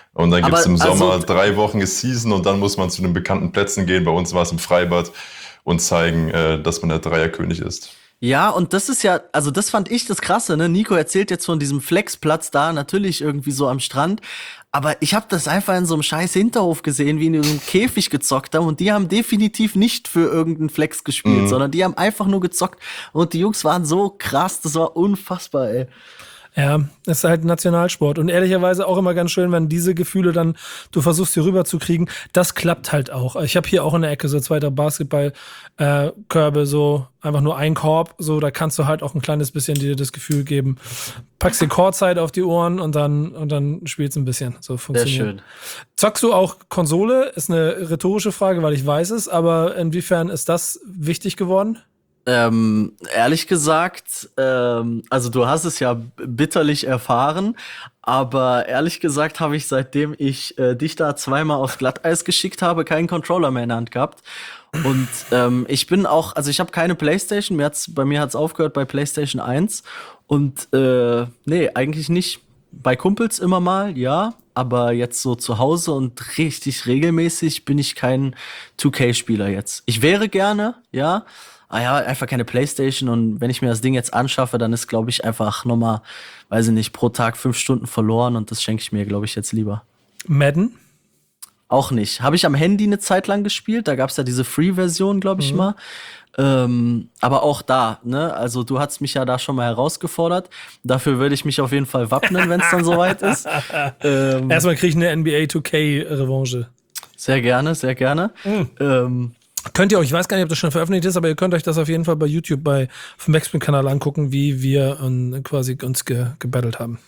Und dann gibt es Aber, im Sommer also- drei Wochen ist Season und dann muss man zu den bekannten Plätzen gehen. Bei uns war es im Freibad und zeigen, äh, dass man der Dreierkönig ist. Ja, und das ist ja, also das fand ich das Krasse, ne? Nico erzählt jetzt von diesem Flexplatz da, natürlich irgendwie so am Strand. Aber ich habe das einfach in so einem scheiß Hinterhof gesehen, wie in so einem Käfig gezockt haben. Und die haben definitiv nicht für irgendeinen Flex gespielt, Mhm. sondern die haben einfach nur gezockt. Und die Jungs waren so krass, das war unfassbar, ey. Ja, das ist halt Nationalsport. Und ehrlicherweise auch immer ganz schön, wenn diese Gefühle dann, du versuchst hier rüber zu kriegen, das klappt halt auch. Ich habe hier auch in der Ecke so zweiter Basketball-Körbe, so einfach nur ein Korb, so da kannst du halt auch ein kleines bisschen dir das Gefühl geben, packst dir Courtside auf die Ohren und dann, und dann spielst ein bisschen. So Sehr funktioniert. schön. Zockst du auch Konsole? Ist eine rhetorische Frage, weil ich weiß es, aber inwiefern ist das wichtig geworden? Ähm, ehrlich gesagt, ähm, also du hast es ja bitterlich erfahren, aber ehrlich gesagt habe ich, seitdem ich äh, dich da zweimal aufs Glatteis geschickt habe, keinen Controller mehr in der Hand gehabt. Und ähm, ich bin auch, also ich habe keine Playstation, mir hat's, bei mir hat's aufgehört bei Playstation eins und äh, nee, eigentlich nicht. Bei Kumpels immer mal, ja, aber jetzt so zu Hause und richtig regelmäßig bin ich kein zwei K-Spieler jetzt. Ich wäre gerne, ja, ah ja, einfach keine Playstation und wenn ich mir das Ding jetzt anschaffe, dann ist, glaube ich, einfach nochmal, weiß ich nicht, pro Tag fünf Stunden verloren und das schenke ich mir, glaube ich, jetzt lieber. Madden? Auch nicht. Habe ich am Handy eine Zeit lang gespielt, da gab es ja diese Free-Version, glaube ich mal. Ähm, aber auch da, ne, also du hast mich ja da schon mal herausgefordert. Dafür würde ich mich auf jeden Fall wappnen, wenn es dann soweit ist. Ähm, Erstmal kriege ich eine N B A zwei K-Revanche. sehr gerne, sehr gerne. Ähm, Könnt ihr euch, ich weiß gar nicht, ob das schon veröffentlicht ist, aber ihr könnt euch das auf jeden Fall bei YouTube bei auf dem Backspin-Kanal angucken, wie wir ähm, quasi uns ge, gebattelt haben.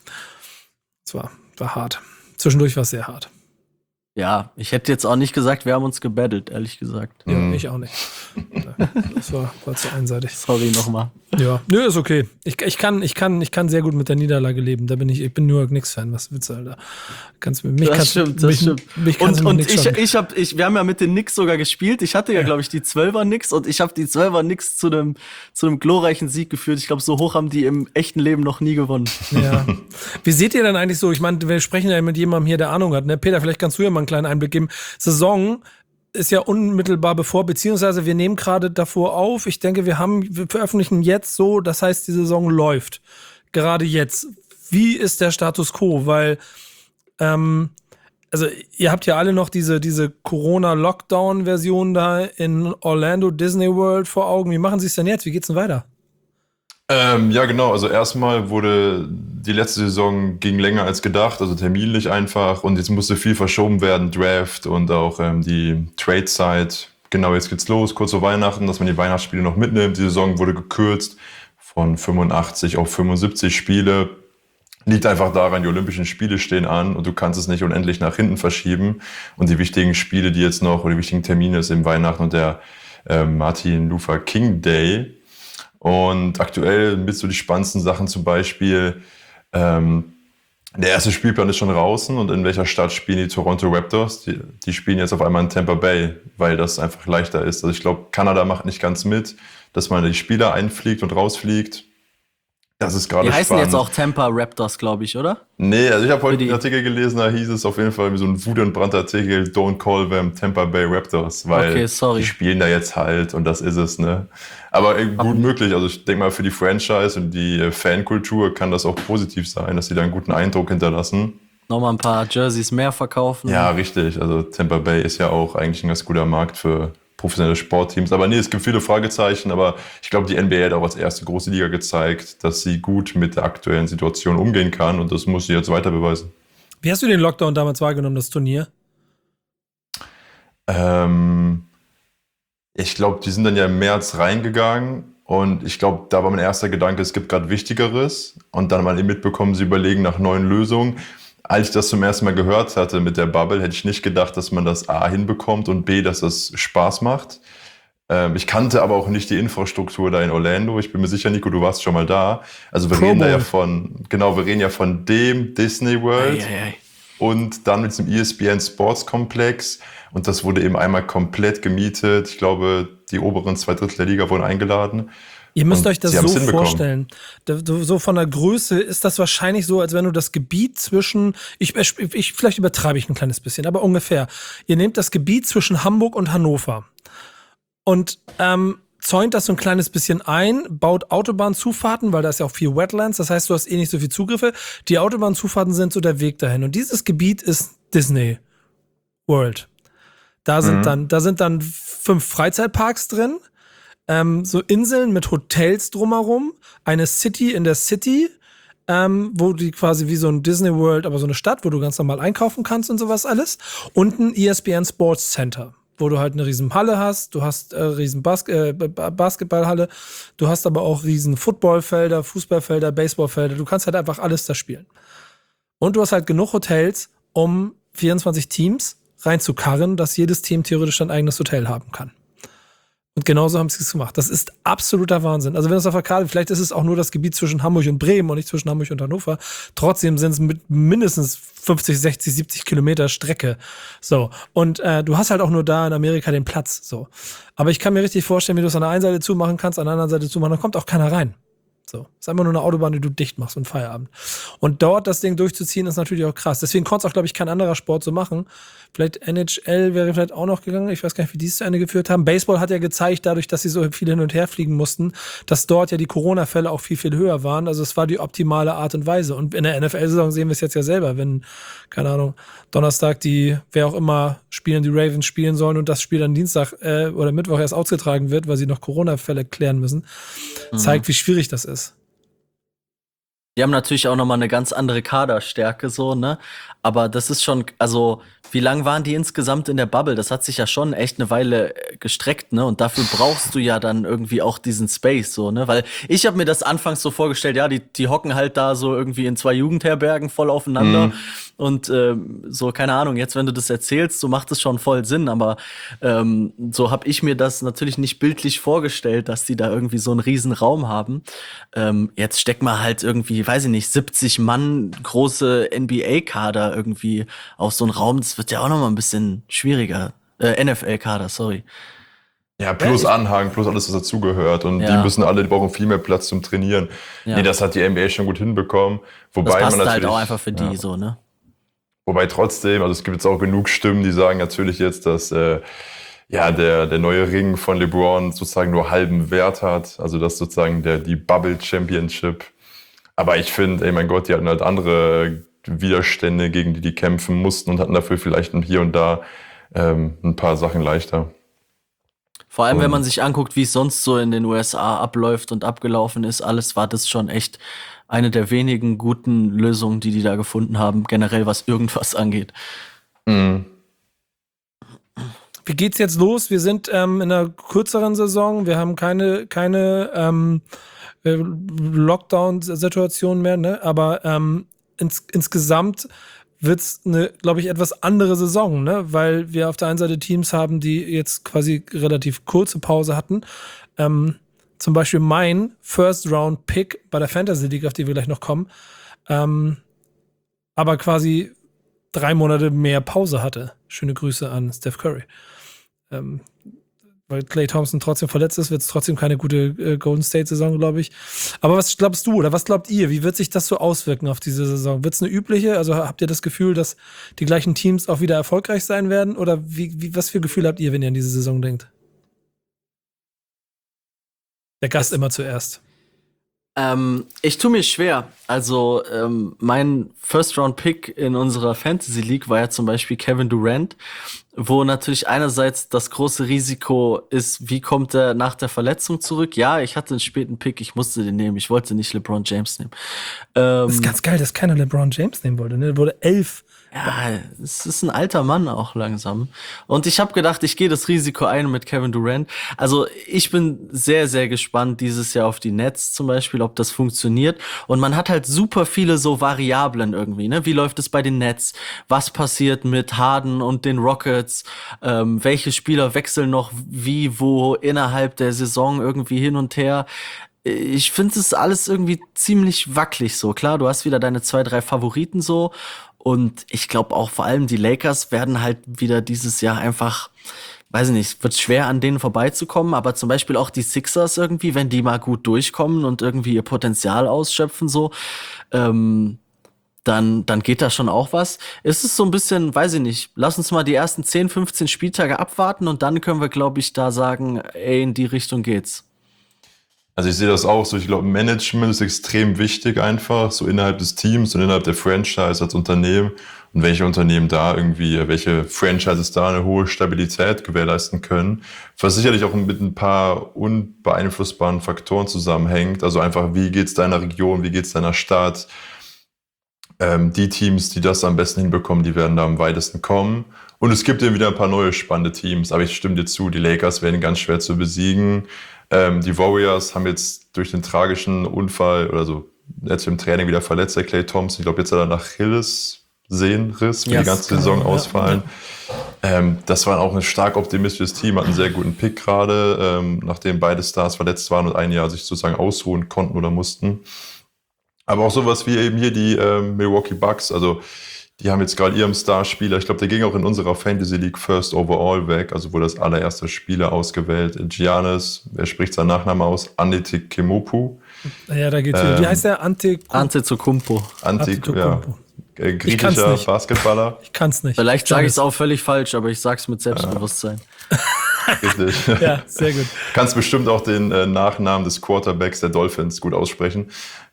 Es war, war hart. Zwischendurch war es sehr hart. ja, ich hätte jetzt auch nicht gesagt, wir haben uns gebettelt, ehrlich gesagt. Ja, ich auch nicht. Das war, war zu einseitig. Sorry nochmal. Ja, nö, ist okay. Ich, ich, kann, ich, kann, ich kann sehr gut mit der Niederlage leben. Da bin ich, ich bin New York Knicks-Fan. Was willst du, Alter? Kannst, mich Das kannst, stimmt, das mich, stimmt. Mich kannst und du und mit ich, Knicks schlagen. ich hab, ich, wir haben ja mit den Knicks sogar gespielt. Ich hatte ja, Ja. glaube ich, die Zwölfer Knicks und ich habe die Zwölfer Knicks zu einem zu einem glorreichen Sieg geführt. Ich glaube, so hoch haben die im echten Leben noch nie gewonnen. Ja. Wie seht ihr denn eigentlich so? Ich meine, wir sprechen ja mit jemandem hier, der Ahnung hat. Ne? Peter, vielleicht kannst du ja mal einen kleinen Einblick geben. Saison ist ja unmittelbar bevor, beziehungsweise wir nehmen gerade davor auf. Ich denke, wir haben, wir veröffentlichen jetzt so, das heißt, die Saison läuft. Gerade jetzt. Wie ist der Status quo? Weil, ähm, also ihr habt ja alle noch diese, diese Corona-Lockdown-Version da in Orlando Disney World vor Augen. Wie machen sie es denn jetzt? Wie geht's denn weiter? Ähm, ja, genau. Also erstmal wurde die letzte Saison ging länger als gedacht, also terminlich einfach. Und jetzt musste viel verschoben werden, Draft und auch ähm, die Trade-Zeit. Genau, jetzt geht's los, kurz vor Weihnachten, dass man die Weihnachtsspiele noch mitnimmt. Die Saison wurde gekürzt von fünfundachtzig auf fünfundsiebzig Spiele. Liegt einfach daran, die Olympischen Spiele stehen an und du kannst es nicht unendlich nach hinten verschieben. Und die wichtigen Spiele, die jetzt noch, oder die wichtigen Termine ist eben Weihnachten und der äh, Martin Luther King Day. Und aktuell mit so die spannendsten Sachen zum Beispiel, ähm, der erste Spielplan ist schon draußen und in welcher Stadt spielen die Toronto Raptors? Die, die spielen jetzt auf einmal in Tampa Bay, weil das einfach leichter ist. Also ich glaube, Kanada macht nicht ganz mit, dass man die Spieler einfliegt und rausfliegt. Das ist gerade Die heißen spannend. jetzt auch Tampa Raptors, glaube ich, oder? Nee, also ich habe heute die- einen Artikel gelesen, da hieß es auf jeden Fall wie so ein wutentbrannter Artikel, don't call them Tampa Bay Raptors, weil Okay, sorry. die spielen da jetzt halt und das ist es, ne? Aber äh, gut möglich, also ich denke mal für die Franchise und die äh, Fankultur kann das auch positiv sein, dass sie da einen guten Eindruck hinterlassen. Nochmal ein paar Jerseys mehr verkaufen. Ja, richtig, also Tampa Bay ist ja auch eigentlich ein ganz guter Markt für professionelle Sportteams. Aber nee, es gibt viele Fragezeichen, aber ich glaube, die N B A hat auch als erste große Liga gezeigt, dass sie gut mit der aktuellen Situation umgehen kann und das muss sie jetzt weiter beweisen. Wie hast du den Lockdown damals wahrgenommen, das Turnier? Ähm, ich glaube, die sind dann ja im März reingegangen und ich glaube, da war mein erster Gedanke, es gibt gerade Wichtigeres und dann mal eben mitbekommen, sie überlegen nach neuen Lösungen. Als ich das zum ersten Mal gehört hatte mit der Bubble, hätte ich nicht gedacht, dass man das A hinbekommt und B, dass das Spaß macht. Ähm, ich kannte aber auch nicht die Infrastruktur da in Orlando. Ich bin mir sicher, Nico, du warst schon mal da. Also wir Pro reden da Bowl. ja von, genau, wir reden ja von dem Disney World. Ei, ei, ei. Und dann mit dem E S P N Sports Komplex. Und das wurde eben einmal komplett gemietet. Ich glaube, die oberen zwei Drittel der Liga wurden eingeladen. Ihr müsst Und euch das sie haben es so hinbekommen. vorstellen. Da- So so von der Größe ist das wahrscheinlich so, als wenn du das Gebiet zwischen, ich, ich vielleicht übertreibe ich ein kleines bisschen, aber ungefähr. Ihr nehmt das Gebiet zwischen Hamburg und Hannover und ähm, zäunt das so ein kleines bisschen ein, baut Autobahnzufahrten, weil da ist ja auch viel Wetlands, das heißt, du hast eh nicht so viel Zugriffe. Die Autobahnzufahrten sind so der Weg dahin. Und dieses Gebiet ist Disney World. Da sind Mhm. dann, da sind dann fünf Freizeitparks drin, ähm, so Inseln mit Hotels drumherum, eine City in der City, ähm, wo die quasi wie so ein Disney World, aber so eine Stadt, wo du ganz normal einkaufen kannst und sowas alles. Und ein E S P N Sports Center, wo du halt eine riesen Halle hast, du hast äh, riesen Bas äh, Basketballhalle, du hast aber auch riesen Footballfelder, Fußballfelder, Baseballfelder, du kannst halt einfach alles da spielen. Und du hast halt genug Hotels, um vierundzwanzig Teams reinzukarren, dass jedes Team theoretisch ein eigenes Hotel haben kann. Und genauso haben sie es gemacht. Das ist absoluter Wahnsinn. Also wenn es auf der Karte, vielleicht ist es auch nur das Gebiet zwischen Hamburg und Bremen und nicht zwischen Hamburg und Hannover. Trotzdem sind es mit mindestens fünfzig, sechzig, siebzig Kilometer Strecke. So. Und äh, du hast halt auch nur da in Amerika den Platz. So. Aber ich kann mir richtig vorstellen, wie du es an der einen Seite zumachen kannst, an der anderen Seite zumachen, dann kommt auch keiner rein. So. Ist einfach nur eine Autobahn, die du dicht machst und Feierabend. Und dort das Ding durchzuziehen, ist natürlich auch krass. Deswegen konnte es auch, glaube ich, kein anderer Sport so machen. Vielleicht N H L wäre vielleicht auch noch gegangen. Ich weiß gar nicht, wie die es zu Ende geführt haben. Baseball hat ja gezeigt, dadurch, dass sie so viel hin und her fliegen mussten, dass dort ja die Corona-Fälle auch viel, viel höher waren. Also es war die optimale Art und Weise. Und in der N F L-Saison sehen wir es jetzt ja selber, wenn, keine Ahnung, Donnerstag die, wer auch immer spielen, die Ravens spielen sollen und das Spiel dann Dienstag äh, oder Mittwoch erst ausgetragen wird, weil sie noch Corona-Fälle klären müssen, mhm. zeigt, wie schwierig das ist. Die haben natürlich auch nochmal eine ganz andere Kaderstärke, so, ne? Aber das ist schon, also, wie lang waren die insgesamt in der Bubble? Das hat sich ja schon echt eine Weile gestreckt, ne? Und dafür brauchst du ja dann irgendwie auch diesen Space, so, ne? Weil ich habe mir das anfangs so vorgestellt, ja, die, die hocken halt da so irgendwie in zwei Jugendherbergen voll aufeinander. Mhm. Und ähm, so, keine Ahnung, jetzt, wenn du das erzählst, so macht es schon voll Sinn. Aber ähm, so habe ich mir das natürlich nicht bildlich vorgestellt, dass die da irgendwie so einen riesen Raum haben. Ähm, jetzt steckt man halt irgendwie, weiß ich nicht, siebzig Mann große N B A-Kader irgendwie auf so einen Raum. Das wird ja auch noch mal ein bisschen schwieriger. Äh, N F L-Kader, sorry. Ja, plus Anhang, plus alles, was dazugehört. Und ja. die müssen alle, die brauchen viel mehr Platz zum Trainieren. Ja. Nee, das hat die N B A schon gut hinbekommen. Wobei das passt man natürlich halt auch einfach für die, ja. so, ne? Wobei trotzdem, also es gibt jetzt auch genug Stimmen, die sagen natürlich jetzt, dass äh, ja der der neue Ring von LeBron sozusagen nur halben Wert hat. Also das sozusagen der die Bubble Championship. Aber ich finde, ey mein Gott, die hatten halt andere Widerstände, gegen die die kämpfen mussten und hatten dafür vielleicht hier und da ähm, ein paar Sachen leichter. Vor allem, und wenn man sich anguckt, wie es sonst so in den U S A abläuft und abgelaufen ist, alles war das schon echt eine der wenigen guten Lösungen, die die da gefunden haben, generell was irgendwas angeht. Mhm. Wie geht's jetzt los? Wir sind ähm, in einer kürzeren Saison. Wir haben keine, keine ähm, Lockdown-Situation mehr, ne? Aber ähm, ins, insgesamt wird's eine, glaube ich, etwas andere Saison, ne? Weil wir auf der einen Seite Teams haben, die jetzt quasi relativ kurze Pause hatten. Ähm, zum Beispiel mein First-Round-Pick bei der Fantasy League, auf die wir gleich noch kommen, ähm, aber quasi drei Monate mehr Pause hatte. Schöne Grüße an Steph Curry. Ähm, weil Klay Thompson trotzdem verletzt ist, wird es trotzdem keine gute äh, Golden State-Saison, glaube ich. Aber was glaubst du oder was glaubt ihr? Wie wird sich das so auswirken auf diese Saison? Wird es eine übliche? Also habt ihr das Gefühl, dass die gleichen Teams auch wieder erfolgreich sein werden? Oder wie, wie, was für Gefühl habt ihr, wenn ihr an diese Saison denkt? Der Gast das, immer zuerst. Ähm, ich tue mir schwer. Also ähm, mein First-Round-Pick in unserer Fantasy League war ja zum Beispiel Kevin Durant, wo natürlich einerseits das große Risiko ist, wie kommt er nach der Verletzung zurück? Ja, ich hatte einen späten Pick, ich musste den nehmen. Ich wollte nicht LeBron James nehmen. Ähm, das ist ganz geil, dass keiner LeBron James nehmen wollte. Ne? Er wurde elf. Ja, es ist ein alter Mann auch langsam. Und ich habe gedacht, ich gehe das Risiko ein mit Kevin Durant. Also ich bin sehr, sehr gespannt dieses Jahr auf die Nets zum Beispiel, ob das funktioniert. Und man hat halt super viele so Variablen irgendwie. Ne? Wie läuft es bei den Nets? Was passiert mit Harden und den Rockets? Ähm, welche Spieler wechseln noch wie, wo innerhalb der Saison irgendwie hin und her? Ich finde es alles irgendwie ziemlich wackelig so. Klar, du hast wieder deine zwei, drei Favoriten so. Und ich glaube auch vor allem die Lakers werden halt wieder dieses Jahr einfach weiß ich nicht, wird schwer an denen vorbeizukommen, aber zum Beispiel auch die Sixers irgendwie, wenn die mal gut durchkommen und irgendwie ihr Potenzial ausschöpfen, so, ähm, dann, dann geht da schon auch was. Es ist so ein bisschen, weiß ich nicht, lass uns mal die ersten zehn, fünfzehn Spieltage abwarten und dann können wir, glaube ich, da sagen, ey, in die Richtung geht's. Also ich sehe das auch so. Ich glaube, Management ist extrem wichtig einfach, so innerhalb des Teams und innerhalb der Franchise als Unternehmen. Und welche Unternehmen da irgendwie, welche Franchises da eine hohe Stabilität gewährleisten können. Was sicherlich auch mit ein paar unbeeinflussbaren Faktoren zusammenhängt. Also einfach, wie geht's deiner Region, wie geht's deiner Stadt? Ähm, die Teams, die das am besten hinbekommen, die werden da am weitesten kommen. Und es gibt eben wieder ein paar neue spannende Teams. Aber ich stimme dir zu, die Lakers werden ganz schwer zu besiegen. Ähm, die Warriors haben jetzt durch den tragischen Unfall oder so jetzt im Training wieder verletzt, der Klay Thompson. Ich glaube, jetzt hat er nach Achillessehnenriss für yes, die ganze Saison genau, ausfallen. Ja. Ähm, das war auch ein stark optimistisches Team, hat einen sehr guten Pick gerade, ähm, nachdem beide Stars verletzt waren und ein Jahr sich sozusagen ausruhen konnten oder mussten. Aber auch sowas wie eben hier die ähm, Milwaukee Bucks, also die haben jetzt gerade ihren Starspieler, ich glaube, der ging auch in unserer Fantasy League First Overall weg, also wurde das allererste Spieler ausgewählt. Giannis, wer spricht seinen Nachnamen aus? Antetokounmpo. Ja, da geht's ähm, Wie heißt der? Antetokounmpo. Antetokounmpo, ja. Äh, griechischer Basketballer. Ich kann's nicht. Vielleicht sage ich es auch völlig falsch, aber ich sag's mit Selbstbewusstsein. Richtig. Ja, sehr gut. Kannst bestimmt auch den äh, Nachnamen des Quarterbacks der Dolphins gut aussprechen.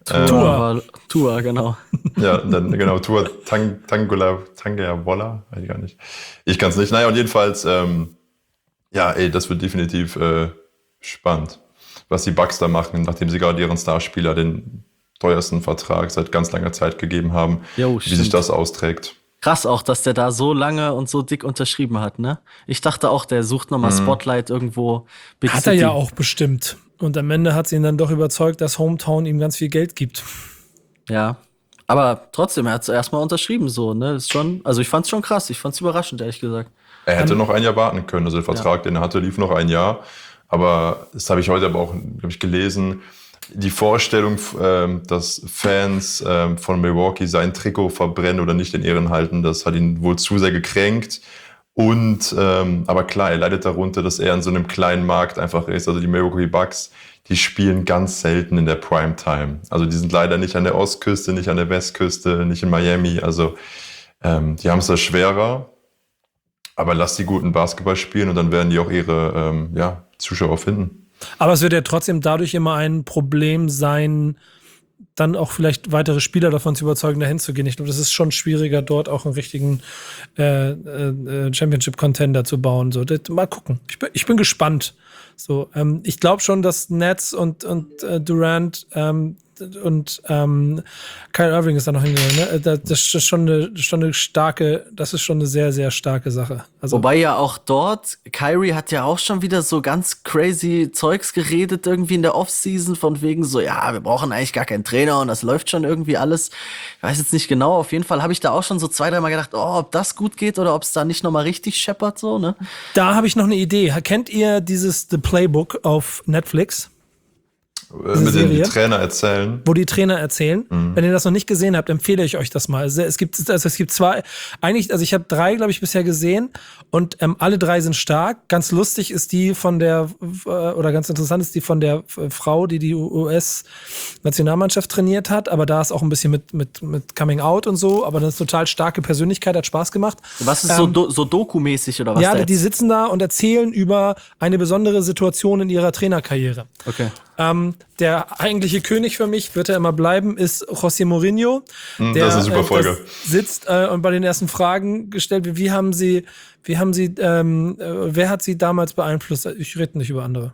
Tua, ähm, Tua, genau. Ja, dann genau, Tua Tang, Tangula, Tagovailoa, weiß ich gar nicht. Ich kann's nicht. Naja, und jedenfalls, ähm, ja, ey, das wird definitiv äh, spannend, was die Bucks da machen, nachdem sie gerade ihren Starspieler den teuersten Vertrag seit ganz langer Zeit gegeben haben, jo, wie stimmt. sich das austrägt. Krass auch, dass der da so lange und so dick unterschrieben hat, ne? Ich dachte auch, der sucht nochmal mhm. Spotlight irgendwo. Big hat City. Er ja auch bestimmt. Und am Ende hat sie ihn dann doch überzeugt, dass Hometown ihm ganz viel Geld gibt. Ja, aber trotzdem, er hat es erstmal unterschrieben, so, ne? Ist schon, also ich fand's schon krass, ich fand's überraschend, ehrlich gesagt. Er hätte um, noch ein Jahr warten können. Also der Vertrag, ja. den er hatte, lief noch ein Jahr. Aber das habe ich heute aber auch, glaube ich, gelesen. Die Vorstellung, ähm, dass Fans ähm, von Milwaukee sein Trikot verbrennen oder nicht in Ehren halten, das hat ihn wohl zu sehr gekränkt. Und, ähm, aber klar, er leidet darunter, dass er in so einem kleinen Markt einfach ist. Also die Milwaukee Bucks, die spielen ganz selten in der Primetime. Also die sind leider nicht an der Ostküste, nicht an der Westküste, nicht in Miami. Also ähm, die haben es da schwerer. Aber lass die guten Basketball spielen und dann werden die auch ihre ähm, ja, Zuschauer finden. Aber es wird ja trotzdem dadurch immer ein Problem sein, dann auch vielleicht weitere Spieler davon zu überzeugen, dahin zu gehen. Ich glaube, das ist schon schwieriger, dort auch einen richtigen äh, äh, Championship-Contender zu bauen. So, das, mal gucken. Ich bin, ich bin gespannt. So, ähm, ich glaube schon, dass Nets und, und äh, Durant ähm, und ähm, Kyrie Irving ist da noch hingegangen. Ne? Das, das ist schon eine, schon eine starke, das ist schon eine sehr, sehr starke Sache. Also, wobei ja auch dort, Kyrie hat ja auch schon wieder so ganz crazy Zeugs geredet irgendwie in der Offseason von wegen so, ja, wir brauchen eigentlich gar keinen Trainer und das läuft schon irgendwie alles. Ich weiß jetzt nicht genau, auf jeden Fall habe ich da auch schon so zwei, dreimal gedacht, oh, ob das gut geht oder ob es da nicht nochmal richtig scheppert so, ne? Da habe ich noch eine Idee. Kennt ihr dieses The Playbook auf Netflix? Mit denen die Trainer erzählen. Wo die Trainer erzählen. Mhm. Wenn ihr das noch nicht gesehen habt, empfehle ich euch das mal. Also es gibt, also es gibt zwei, eigentlich, also ich habe drei, glaube ich, bisher gesehen und ähm, alle drei sind stark. Ganz lustig ist die von der, äh, oder ganz interessant ist die von der äh, Frau, die die U S-Nationalmannschaft trainiert hat, aber da ist auch ein bisschen mit, mit, mit Coming Out und so, aber eine total starke Persönlichkeit, hat Spaß gemacht. Was ist ähm, so, do, so Doku-mäßig oder was? Ja, die sitzen da und erzählen über eine besondere Situation in ihrer Trainerkarriere. Okay. Ähm, der eigentliche König für mich, wird er immer bleiben, ist José Mourinho. Mm, der, das ist eine super Folge. Äh, sitzt äh, und bei den ersten Fragen gestellt wird, wie haben Sie, wie haben Sie, ähm, äh, wer hat Sie damals beeinflusst? Ich rede nicht über andere.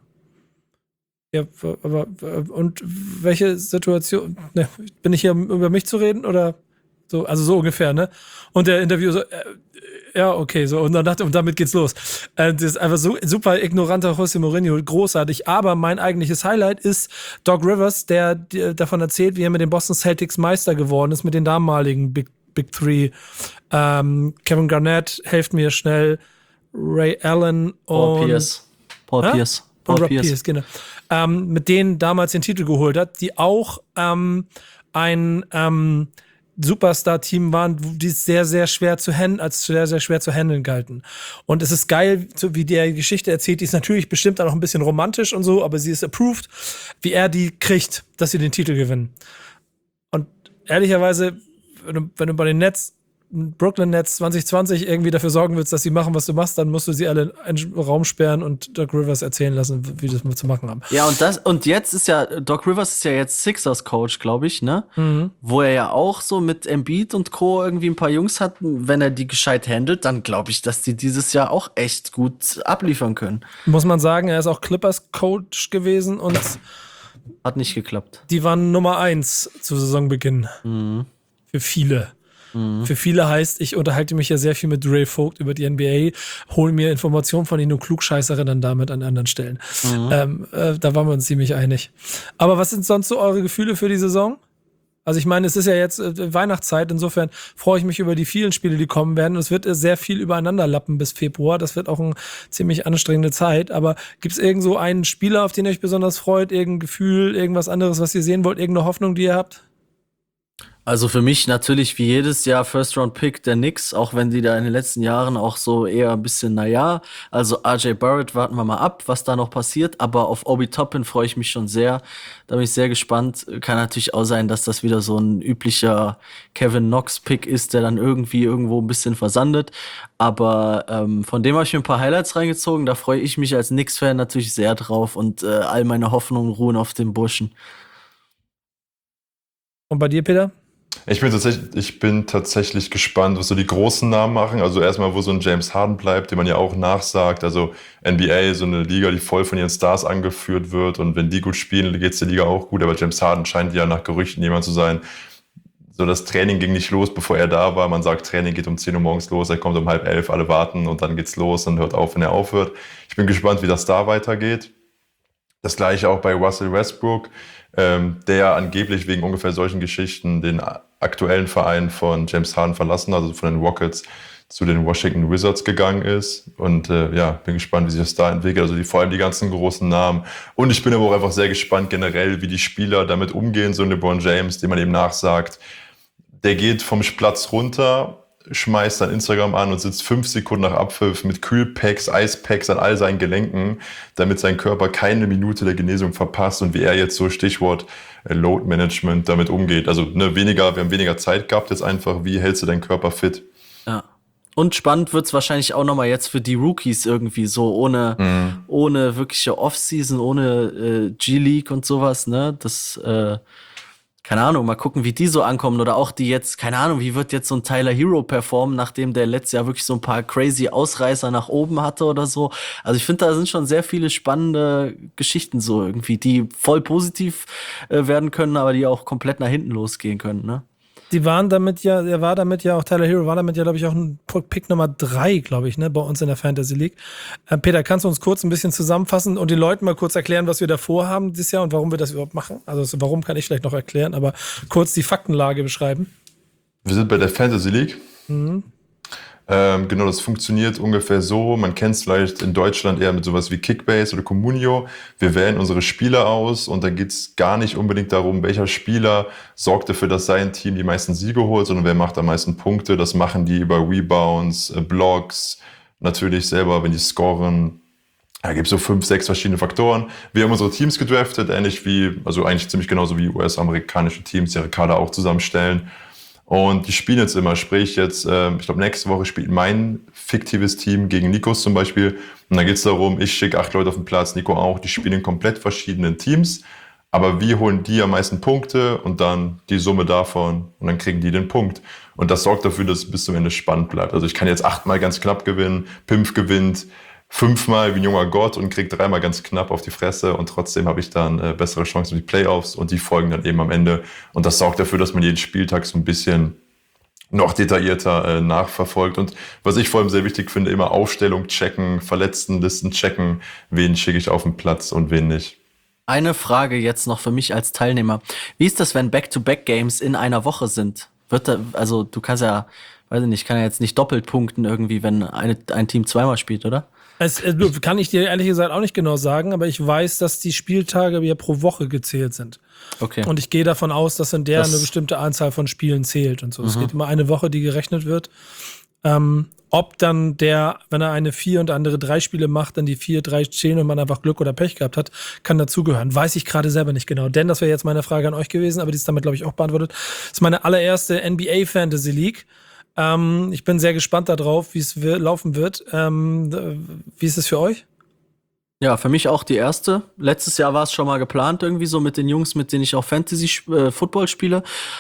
Ja, aber, und welche Situation, ne, bin ich hier, um über mich zu reden oder so, also so ungefähr, ne? Und der Interview so, äh, ja, okay, so, und dann dachte, und damit geht's los. Äh, das ist einfach so super ignoranter José Mourinho, großartig, aber mein eigentliches Highlight ist Doc Rivers, der, der davon erzählt, wie er mit den Boston Celtics Meister geworden ist, mit den damaligen Big, Big Three. Ähm, Kevin Garnett, helft mir schnell, Ray Allen und Paul Pierce. Paul Hä? Pierce. Paul und Pierce. Pierce, genau. Ähm, mit denen damals den Titel geholt hat, die auch ähm, ein ähm, Superstar-Team waren, die sehr, sehr schwer zu handeln, als sehr, sehr schwer zu handeln galten. Und es ist geil, so wie der Geschichte erzählt, die ist natürlich bestimmt auch ein bisschen romantisch und so, aber sie ist approved, wie er die kriegt, dass sie den Titel gewinnen. Und ehrlicherweise, wenn du, wenn du bei den Nets, Brooklyn Nets zwanzig zwanzig irgendwie dafür sorgen willst, dass sie machen, was du machst, dann musst du sie alle in einen Raum sperren und Doc Rivers erzählen lassen, wie das zu machen haben. Ja, und das, und jetzt ist ja, Doc Rivers ist ja jetzt Sixers-Coach, glaube ich, ne? Mhm. Wo er ja auch so mit Embiid und Co. irgendwie ein paar Jungs hat. Wenn er die gescheit handelt, dann glaube ich, dass die dieses Jahr auch echt gut abliefern können. Muss man sagen, er ist auch Clippers-Coach gewesen und hat nicht geklappt. Die waren Nummer eins zu Saisonbeginn. Mhm. Für viele. Mhm. Für viele heißt, ich unterhalte mich ja sehr viel mit Dre Vogt über die N B A, hole mir Informationen von ihnen und klugscheißere dann damit an anderen Stellen. Mhm. Ähm, äh, da waren wir uns ziemlich einig. Aber was sind sonst so eure Gefühle für die Saison? Also ich meine, es ist ja jetzt äh, Weihnachtszeit, insofern freue ich mich über die vielen Spiele, die kommen werden. Und es wird äh, sehr viel übereinander lappen bis Februar. Das wird auch eine ziemlich anstrengende Zeit. Aber gibt es irgend so einen Spieler, auf den ihr euch besonders freut? Irgendein Gefühl, irgendwas anderes, was ihr sehen wollt? Irgendeine Hoffnung, die ihr habt? Also für mich natürlich wie jedes Jahr First-Round-Pick der Knicks, auch wenn die da in den letzten Jahren auch so eher ein bisschen, naja, also R J Barrett warten wir mal ab, was da noch passiert, aber auf Obi Toppin freue ich mich schon sehr, da bin ich sehr gespannt. Kann natürlich auch sein, dass das wieder so ein üblicher Kevin Knox-Pick ist, der dann irgendwie irgendwo ein bisschen versandet, aber ähm, von dem habe ich mir ein paar Highlights reingezogen, da freue ich mich als Knicks-Fan natürlich sehr drauf und äh, all meine Hoffnungen ruhen auf dem Burschen. Und bei dir, Peter? Ich bin, tatsächlich, ich bin tatsächlich gespannt, was so die großen Namen machen. Also erstmal, wo so ein James Harden bleibt, den man ja auch nachsagt. Also N B A, so eine Liga, die voll von ihren Stars angeführt wird. Und wenn die gut spielen, geht es der Liga auch gut. Aber James Harden scheint ja nach Gerüchten jemand zu sein. So, das Training ging nicht los, bevor er da war. Man sagt, Training geht um zehn Uhr morgens los, er kommt um halb elf, alle warten und dann geht's los und hört auf, wenn er aufhört. Ich bin gespannt, wie das da weitergeht. Das gleiche auch bei Russell Westbrook, ähm, der angeblich wegen ungefähr solchen Geschichten den aktuellen Verein von James Harden verlassen, also von den Rockets zu den Washington Wizards gegangen ist. Und äh, ja, bin gespannt, wie sich das da entwickelt. Also die, vor allem die ganzen großen Namen. Und ich bin aber auch einfach sehr gespannt generell, wie die Spieler damit umgehen. So ein LeBron James, dem man eben nachsagt, der geht vom Platz runter, schmeißt sein Instagram an und sitzt fünf Sekunden nach Abpfiff mit Kühlpacks, Eispacks an all seinen Gelenken, damit sein Körper keine Minute der Genesung verpasst und wie er jetzt so Stichwort Load Management damit umgeht. Also ne, weniger, wir haben weniger Zeit gehabt jetzt einfach. Wie hältst du deinen Körper fit? Ja. Und spannend wird's wahrscheinlich auch nochmal jetzt für die Rookies irgendwie so, ohne, mhm. ohne wirkliche Offseason, ohne äh, G-League und sowas, ne? Das, äh, keine Ahnung, mal gucken, wie die so ankommen. Oder auch die jetzt, keine Ahnung, wie wird jetzt so ein Tyler Hero performen, nachdem der letztes Jahr wirklich so ein paar crazy Ausreißer nach oben hatte oder so. Also ich finde, da sind schon sehr viele spannende Geschichten so irgendwie, die voll positiv äh, werden können, aber die auch komplett nach hinten losgehen können, ne? Die waren damit ja, er war damit ja auch, Tyler Hero war damit ja, glaube ich, auch ein Pick Nummer drei, glaube ich, ne, bei uns in der Fantasy League. Äh, Peter, kannst du uns kurz ein bisschen zusammenfassen und den Leuten mal kurz erklären, was wir da vorhaben dieses Jahr und warum wir das überhaupt machen? Also warum kann ich vielleicht noch erklären, aber kurz die Faktenlage beschreiben. Wir sind bei der Fantasy League. Mhm. Ähm, genau, das funktioniert ungefähr so. Man kennt es vielleicht in Deutschland eher mit sowas wie Kickbase oder Communio. Wir wählen unsere Spieler aus und da geht es gar nicht unbedingt darum, welcher Spieler sorgt dafür, dass sein Team die meisten Siege holt, sondern wer macht am meisten Punkte. Das machen die über Rebounds, Blocks, natürlich selber, wenn die scoren. Da gibt es so fünf, sechs verschiedene Faktoren. Wir haben unsere Teams gedraftet, ähnlich wie, also eigentlich ziemlich genauso wie U S-amerikanische Teams ihre Kader auch zusammenstellen. Und die spielen jetzt immer, sprich jetzt, äh, ich glaube nächste Woche spielt mein fiktives Team gegen Nikos zum Beispiel. Und dann geht es darum, ich schicke acht Leute auf den Platz, Nico auch, die spielen in komplett verschiedenen Teams. Aber wie holen die am meisten Punkte und dann die Summe davon und dann kriegen die den Punkt. Und das sorgt dafür, dass es bis zum Ende spannend bleibt. Also ich kann jetzt achtmal ganz knapp gewinnen, Pimpf gewinnt fünfmal wie ein junger Gott und kriegt dreimal ganz knapp auf die Fresse und trotzdem habe ich dann äh, bessere Chancen für die Playoffs und die folgen dann eben am Ende. Und das sorgt dafür, dass man jeden Spieltag so ein bisschen noch detaillierter äh, nachverfolgt. Und was ich vor allem sehr wichtig finde, immer Aufstellung checken, Verletztenlisten checken, wen schicke ich auf den Platz und wen nicht. Eine Frage jetzt noch für mich als Teilnehmer. Wie ist das, wenn Back-to-Back-Games in einer Woche sind? Wird da, also du kannst ja, weiß ich nicht, kann ja jetzt nicht doppelt punkten irgendwie, wenn eine, ein Team zweimal spielt, oder? Es, äh, kann ich dir ehrlich gesagt auch nicht genau sagen, aber ich weiß, dass die Spieltage ja pro Woche gezählt sind. Okay. Und ich gehe davon aus, dass in der Das- eine bestimmte Anzahl von Spielen zählt und so. Es geht immer eine Woche, die gerechnet wird. Ähm, ob dann der, wenn er eine vier und andere drei Spiele macht, dann die vier, drei zählen und man einfach Glück oder Pech gehabt hat, kann dazugehören. Weiß ich gerade selber nicht genau. Denn das wäre jetzt meine Frage an euch gewesen, aber die ist damit, glaube ich, auch beantwortet. Das ist meine allererste N B A Fantasy League. Ähm, ich bin sehr gespannt darauf, wie es wir- laufen wird. Ähm, d- wie ist es für euch? Ja, für mich auch die erste. Letztes Jahr war es schon mal geplant, irgendwie so mit den Jungs, mit denen ich auch Fantasy äh, Football spiele.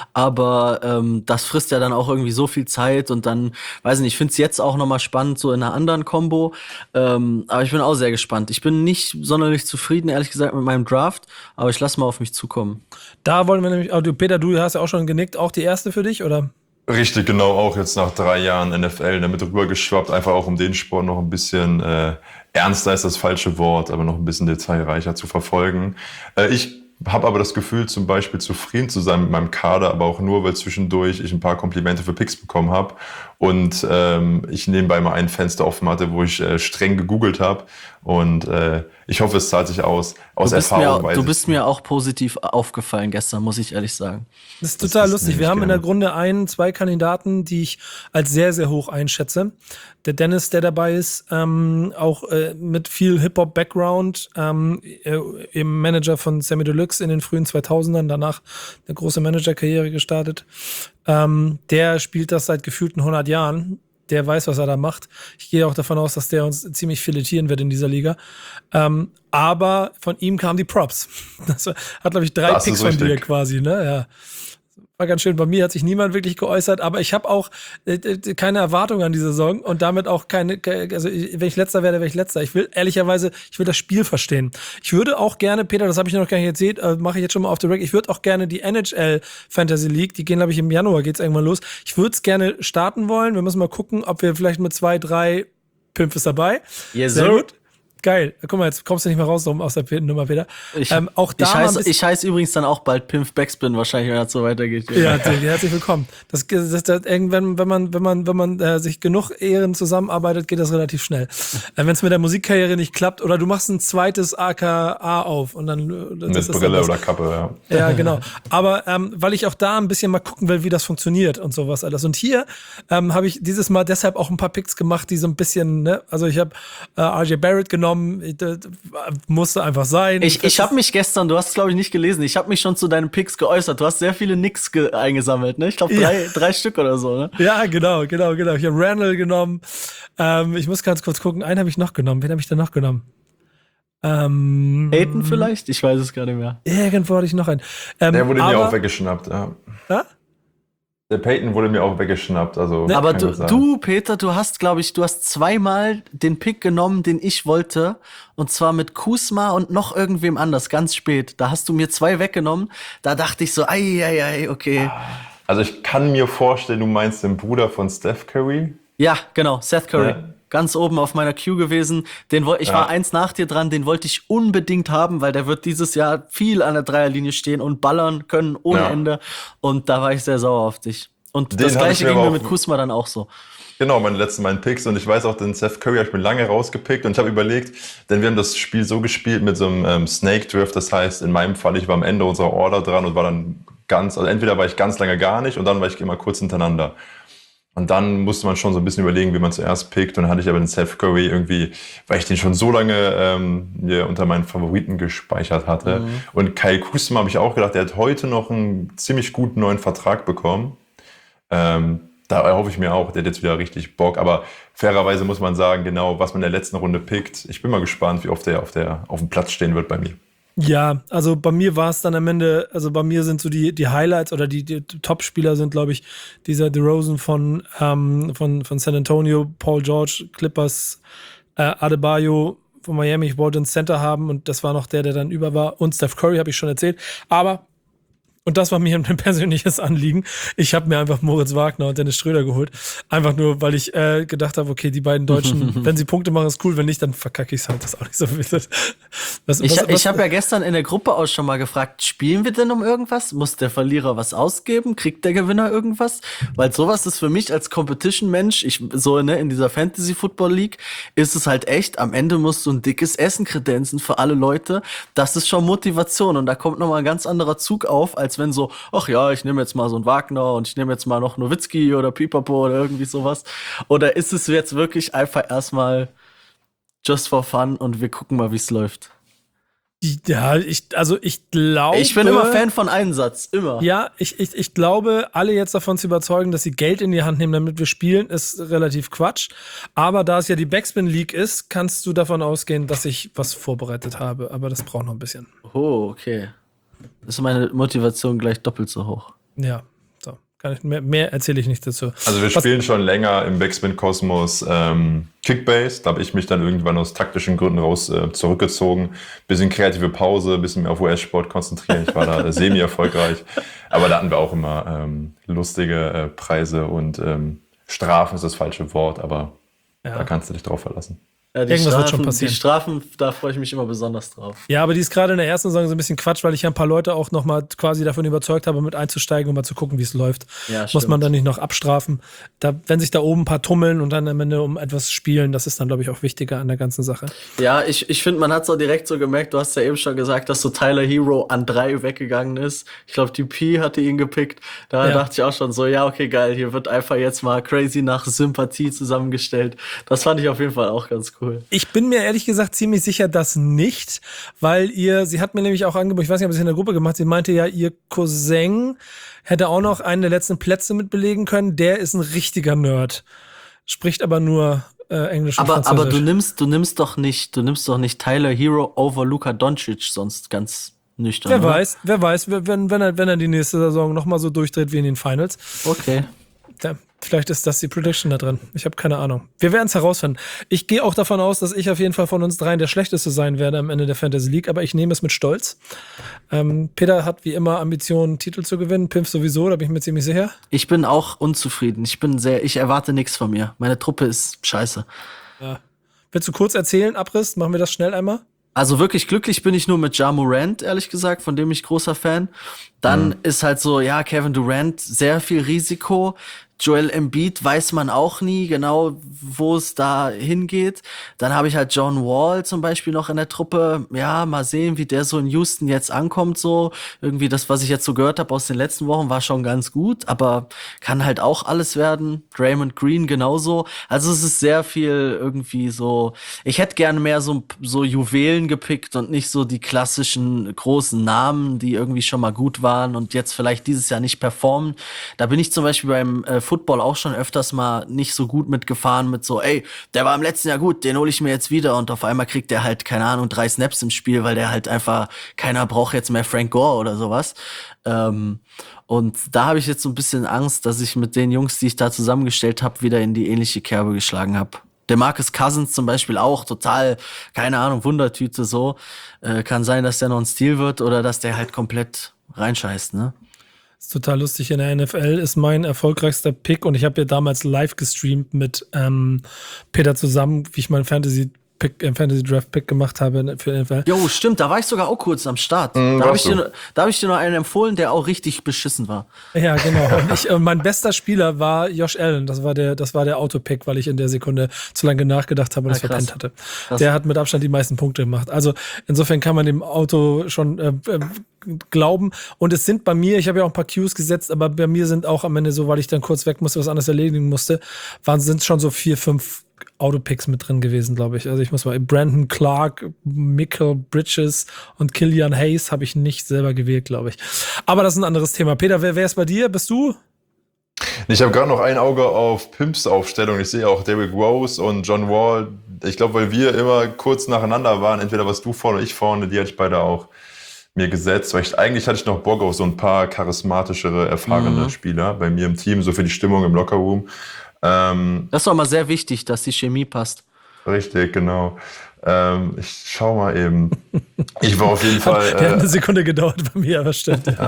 Aber ähm, das frisst ja dann auch irgendwie so viel Zeit und dann, weiß nicht, ich finde es jetzt auch noch mal spannend, so in einer anderen Combo. Ähm, aber ich bin auch sehr gespannt. Ich bin nicht sonderlich zufrieden, ehrlich gesagt, mit meinem Draft, aber ich lasse mal auf mich zukommen. Da wollen wir nämlich, oh, du, Peter, du hast ja auch schon genickt, auch die erste für dich, oder? Richtig, genau, auch jetzt nach drei Jahren N F L damit rübergeschwappt, einfach auch um den Sport noch ein bisschen, äh, ernster ist das falsche Wort, aber noch ein bisschen detailreicher zu verfolgen. Äh, ich habe aber das Gefühl, zum Beispiel zufrieden zu sein mit meinem Kader, aber auch nur, weil zwischendurch ich ein paar Komplimente für Picks bekommen habe und ähm, ich nebenbei mal ein Fenster offen hatte, wo ich äh, streng gegoogelt habe und äh, ich hoffe, es zahlt sich aus. Aus Du bist, Erfahrung mir, weiß du ich. bist mir auch positiv aufgefallen gestern, muss ich ehrlich sagen. Das ist Das total ist lustig. nämlich Wir haben in der gerne. Grunde ein, zwei Kandidaten, die ich als sehr, sehr hoch einschätze. Der Dennis, der dabei ist, ähm, auch äh, mit viel Hip-Hop-Background, ähm, äh, im Manager von Sammy Deluxe in den frühen zweitausendern, danach eine große Managerkarriere gestartet. Ähm, der spielt das seit gefühlten hundert Jahren. Der weiß, was er da macht. Ich gehe auch davon aus, dass der uns ziemlich filetieren wird in dieser Liga. Ähm, aber von ihm kamen die Props. Das hat, glaube ich, drei Das Picks ist von dir richtig. quasi, ne? Ja. War ganz schön. Bei mir hat sich niemand wirklich geäußert, aber ich habe auch äh, äh, keine Erwartung an die Saison und damit auch keine, ke- also ich- wenn ich Letzter werde, wäre ich Letzter. Ich will ehrlicherweise, ich will das Spiel verstehen. Ich würde auch gerne, Peter, das habe ich noch gar nicht erzählt, äh, mache ich jetzt schon mal auf the Rack, ich würde auch gerne die N H L Fantasy League, die gehen, glaube ich, im Januar geht's irgendwann los. Ich würde es gerne starten wollen. Wir müssen mal gucken, ob wir vielleicht mit zwei, drei Pimpf ist dabei. Yes, Sehr sir. gut. Geil. Guck mal, jetzt kommst du nicht mehr raus drum aus der Nummer, Peter. Ich, ähm, auch da ich, mal ein heiße, bisschen- ich heiße übrigens dann auch bald Pimp Backspin wahrscheinlich, wenn das so weitergeht. Ja, Dirk, herzlich willkommen. Das, das, das, irgendwann, wenn man, wenn man, wenn man äh, sich genug Ehren zusammenarbeitet, geht das relativ schnell. Äh, wenn es mit der Musikkarriere nicht klappt, oder du machst ein zweites A K A auf und dann äh, das Mit ist dann Brille das. oder Kappe, ja. Ja, genau. Aber ähm, weil ich auch da ein bisschen mal gucken will, wie das funktioniert und sowas alles. Und hier ähm, habe ich dieses Mal deshalb auch ein paar Picks gemacht, die so ein bisschen, ne, also ich habe äh, R J Barrett genommen, ich, äh, musste einfach sein. Ich, ich habe mich gestern, du hast es glaube ich nicht gelesen, ich habe mich schon zu deinen Picks geäußert. Du hast sehr viele Nicks ge eingesammelt, ne? Ich glaube drei, Ja. drei Stück oder so, ne? Ja, genau, genau, genau. Ich habe Randall genommen. Ähm, ich muss ganz kurz gucken. Einen habe ich noch genommen. Wen habe ich denn noch genommen? Ähm, Peyton vielleicht? Ich weiß es gar nicht mehr. Irgendwo hatte ich noch einen. Ähm, Der wurde aber, mir auch weggeschnappt, ja. Ja? Der Peyton wurde mir auch weggeschnappt, also. Aber kann du, ich sagen. du, Peter, du hast, glaube ich, du hast zweimal den Pick genommen, den ich wollte. Und zwar mit Kusma und noch irgendwem anders, ganz spät. Da hast du mir zwei weggenommen. Da dachte ich so, ei, ei, ei, okay. Also ich kann mir vorstellen, du meinst den Bruder von Steph Curry. Ja, genau, Seth Curry. Ja. Ganz oben auf meiner Queue gewesen. Den woll, ich Ja. war eins nach dir dran, den wollte ich unbedingt haben, weil der wird dieses Jahr viel an der Dreierlinie stehen und ballern können ohne Ja. Ende. Und da war ich sehr sauer auf dich. Und Den das hab ich gleiche mir ging aber mir auch- mit Kusma dann auch so. Genau, meine letzten beiden Picks. Und ich weiß auch, den Seth Curry habe ich mir lange rausgepickt. Und ich habe überlegt, denn wir haben das Spiel so gespielt mit so einem ähm, Snake Drift. Das heißt, in meinem Fall, ich war am Ende unserer Order dran und war dann ganz, also entweder war ich ganz lange gar nicht und dann war ich immer kurz hintereinander. Und dann musste man schon so ein bisschen überlegen, wie man zuerst pickt. Und dann hatte ich aber den Seth Curry irgendwie, weil ich den schon so lange ähm, hier unter meinen Favoriten gespeichert hatte. Mhm. Und Kyle Kuzma habe ich auch gedacht, der hat heute noch einen ziemlich guten neuen Vertrag bekommen. Ähm, da erhoffe ich mir auch, der hat jetzt wieder richtig Bock. Aber fairerweise muss man sagen, genau, was man in der letzten Runde pickt. Ich bin mal gespannt, wie oft der auf, der auf dem Platz stehen wird bei mir. Ja, also bei mir war es dann am Ende, also bei mir sind so die, die Highlights oder die, die Top-Spieler sind, glaube ich, dieser DeRozan von, ähm, von, von San Antonio, Paul George, Clippers, äh, Adebayo von Miami. Ich wollte einen Center haben und das war noch der, der dann über war. Und Steph Curry habe ich schon erzählt. Aber Und das war mir ein persönliches Anliegen. Ich habe mir einfach Moritz Wagner und Dennis Schröder geholt. Einfach nur, weil ich äh, gedacht habe, okay, die beiden Deutschen, wenn sie Punkte machen, ist cool. Wenn nicht, dann verkacke ich es halt. Das ist auch nicht so wichtig. Was, Ich, was, ich habe ja gestern in der Gruppe auch schon mal gefragt, spielen wir denn um irgendwas? Muss der Verlierer was ausgeben? Kriegt der Gewinner irgendwas? Weil sowas ist für mich als Competition-Mensch, ich so ne, in dieser Fantasy-Football-League, ist es halt echt, am Ende musst du ein dickes Essen kredenzen für alle Leute. Das ist schon Motivation und da kommt nochmal ein ganz anderer Zug auf, als wenn so, ach ja, ich nehme jetzt mal so einen Wagner und ich nehme jetzt mal noch Nowitzki oder Pipapo oder irgendwie sowas. Oder ist es jetzt wirklich einfach erstmal just for fun und wir gucken mal, wie es läuft? Ja, ich, also ich glaube. Ich bin immer Fan von Einsatz, immer. Ja, ich, ich, ich glaube, alle jetzt davon zu überzeugen, dass sie Geld in die Hand nehmen, damit wir spielen, ist relativ Quatsch. Aber da es ja die Backspin League ist, kannst du davon ausgehen, dass ich was vorbereitet habe. Aber das braucht noch ein bisschen. Oh, okay. Ist meine Motivation gleich doppelt so hoch. Ja, so. Kann ich, mehr, mehr erzähle ich nicht dazu. Also wir Was- spielen schon länger im Backspin-Kosmos ähm, Kickbase. Da habe ich mich dann irgendwann aus taktischen Gründen raus äh, zurückgezogen. Bisschen kreative Pause, bisschen mehr auf U S-Sport konzentrieren. Ich war da semi-erfolgreich. Aber da hatten wir auch immer ähm, lustige äh, Preise und ähm, Strafen ist das falsche Wort, aber Ja. da kannst du dich drauf verlassen. Ja, die, Irgendwas wird schon Strafen, passieren. die Strafen, da freue ich mich immer besonders drauf. Ja, aber die ist gerade in der ersten Saison so ein bisschen Quatsch, weil ich ja ein paar Leute auch noch mal quasi davon überzeugt habe, mit einzusteigen und mal zu gucken, wie es läuft. Ja, Muss stimmt. man dann nicht noch abstrafen. Da, wenn sich da oben ein paar tummeln und dann am Ende um etwas spielen, das ist dann, glaube ich, auch wichtiger an der ganzen Sache. Ja, ich, ich finde, man hat es auch direkt so gemerkt, du hast ja eben schon gesagt, dass so Tyler Hero an drei weggegangen ist. Ich glaube, die P hatte ihn gepickt. Da Ja. dachte ich auch schon so, ja, okay, geil, hier wird einfach jetzt mal crazy nach Sympathie zusammengestellt. Das fand ich auf jeden Fall auch ganz cool. Ich bin mir ehrlich gesagt ziemlich sicher, dass nicht, weil ihr, sie hat mir nämlich auch angeboten, ich weiß nicht, ob sie es in der Gruppe gemacht, sie meinte ja, ihr Cousin hätte auch noch einen der letzten Plätze mit belegen können. Der ist ein richtiger Nerd. Spricht aber nur äh, Englisch und Aber, Französisch. aber du nimmst, du nimmst doch nicht, du nimmst doch nicht Tyler Hero over Luka Doncic, sonst ganz nüchtern. Wer oder? weiß, wer weiß, wenn, wenn, er, wenn er die nächste Saison nochmal so durchdreht wie in den Finals. Okay. Ja, vielleicht ist das die Prediction da drin. Ich habe keine Ahnung. Wir werden es herausfinden. Ich gehe auch davon aus, dass ich auf jeden Fall von uns dreien der Schlechteste sein werde am Ende der Fantasy League, aber ich nehme es mit Stolz. Ähm, Peter hat wie immer Ambitionen, Titel zu gewinnen. Pimp sowieso, da bin ich mir ziemlich sicher. Ich bin auch unzufrieden. Ich bin sehr, ich erwarte nichts von mir. Meine Truppe ist scheiße. Willst du kurz erzählen, Abriss? Machen wir das schnell einmal? Also wirklich glücklich bin ich nur mit Ja Morant, ehrlich gesagt, von dem ich großer Fan. Dann Mhm. ist halt so, ja, Kevin Durant, sehr viel Risiko. Joel Embiid weiß man auch nie genau, wo es da hingeht. Dann habe ich halt John Wall zum Beispiel noch in der Truppe. Ja, mal sehen, wie der so in Houston jetzt ankommt. So irgendwie das, was ich jetzt so gehört habe aus den letzten Wochen, war schon ganz gut, aber kann halt auch alles werden. Draymond Green genauso. Also es ist sehr viel irgendwie so. Ich hätte gerne mehr so so Juwelen gepickt und nicht so die klassischen großen Namen, die irgendwie schon mal gut waren und jetzt vielleicht dieses Jahr nicht performen. Da bin ich zum Beispiel beim äh, Football auch schon öfters mal nicht so gut mitgefahren mit so, ey, der war im letzten Jahr gut, den hole ich mir jetzt wieder und auf einmal kriegt der halt, keine Ahnung, drei Snaps im Spiel, weil der halt einfach, keiner braucht jetzt mehr Frank Gore oder sowas. Ähm, und da habe ich jetzt so ein bisschen Angst, dass ich mit den Jungs, die ich da zusammengestellt habe, wieder in die ähnliche Kerbe geschlagen habe. Der Marcus Cousins zum Beispiel auch total, keine Ahnung, Wundertüte so. Äh, kann sein, dass der noch ein Stil wird oder dass der halt komplett reinscheißt, ne? Ist total lustig. In der N F L ist mein erfolgreichster Pick und ich habe ja damals live gestreamt mit ähm, Peter zusammen, wie ich meinen Fantasy Pick, äh, Fantasy Draft Pick gemacht habe für den N F L. Jo, stimmt, da war ich sogar auch kurz am Start. Mm, da habe ich, warst du. dir- da hab ich dir noch einen empfohlen, der auch richtig beschissen war. Ja, genau. Und ich, äh, mein bester Spieler war Josh Allen. Das war der, das war der Autopick, weil ich in der Sekunde zu lange nachgedacht habe und Ah, es krass. verpennt hatte. Krass. Der hat mit Abstand die meisten Punkte gemacht. Also insofern kann man dem Auto schon äh, äh, glauben. Und es sind bei mir, ich habe ja auch ein paar Cues gesetzt, aber bei mir sind auch am Ende so, weil ich dann kurz weg musste, was anderes erledigen musste, waren sind schon so vier, fünf Autopicks mit drin gewesen, glaube ich. Also ich muss mal, Brandon Clark, Michael Bridges und Killian Hayes habe ich nicht selber gewählt, glaube ich. Aber das ist ein anderes Thema. Peter, wer, wer ist bei dir? Bist du? Ich habe gerade noch ein Auge auf Pimps Aufstellung. Ich sehe auch Derrick Rose und John Wall. Ich glaube, weil wir immer kurz nacheinander waren, entweder warst du vorne oder ich vorne, die hatte ich beide auch mir gesetzt. Weil ich, eigentlich hatte ich noch Bock auf so ein paar charismatischere, erfahrene Mhm. Spieler bei mir im Team, so für die Stimmung im Lockerroom. Ähm, Das ist doch mal sehr wichtig, dass die Chemie passt. Richtig, genau. Ähm, ich schau mal eben. Ich war auf jeden Fall. Der hat Äh, eine Sekunde gedauert bei mir, aber stimmt. Ja.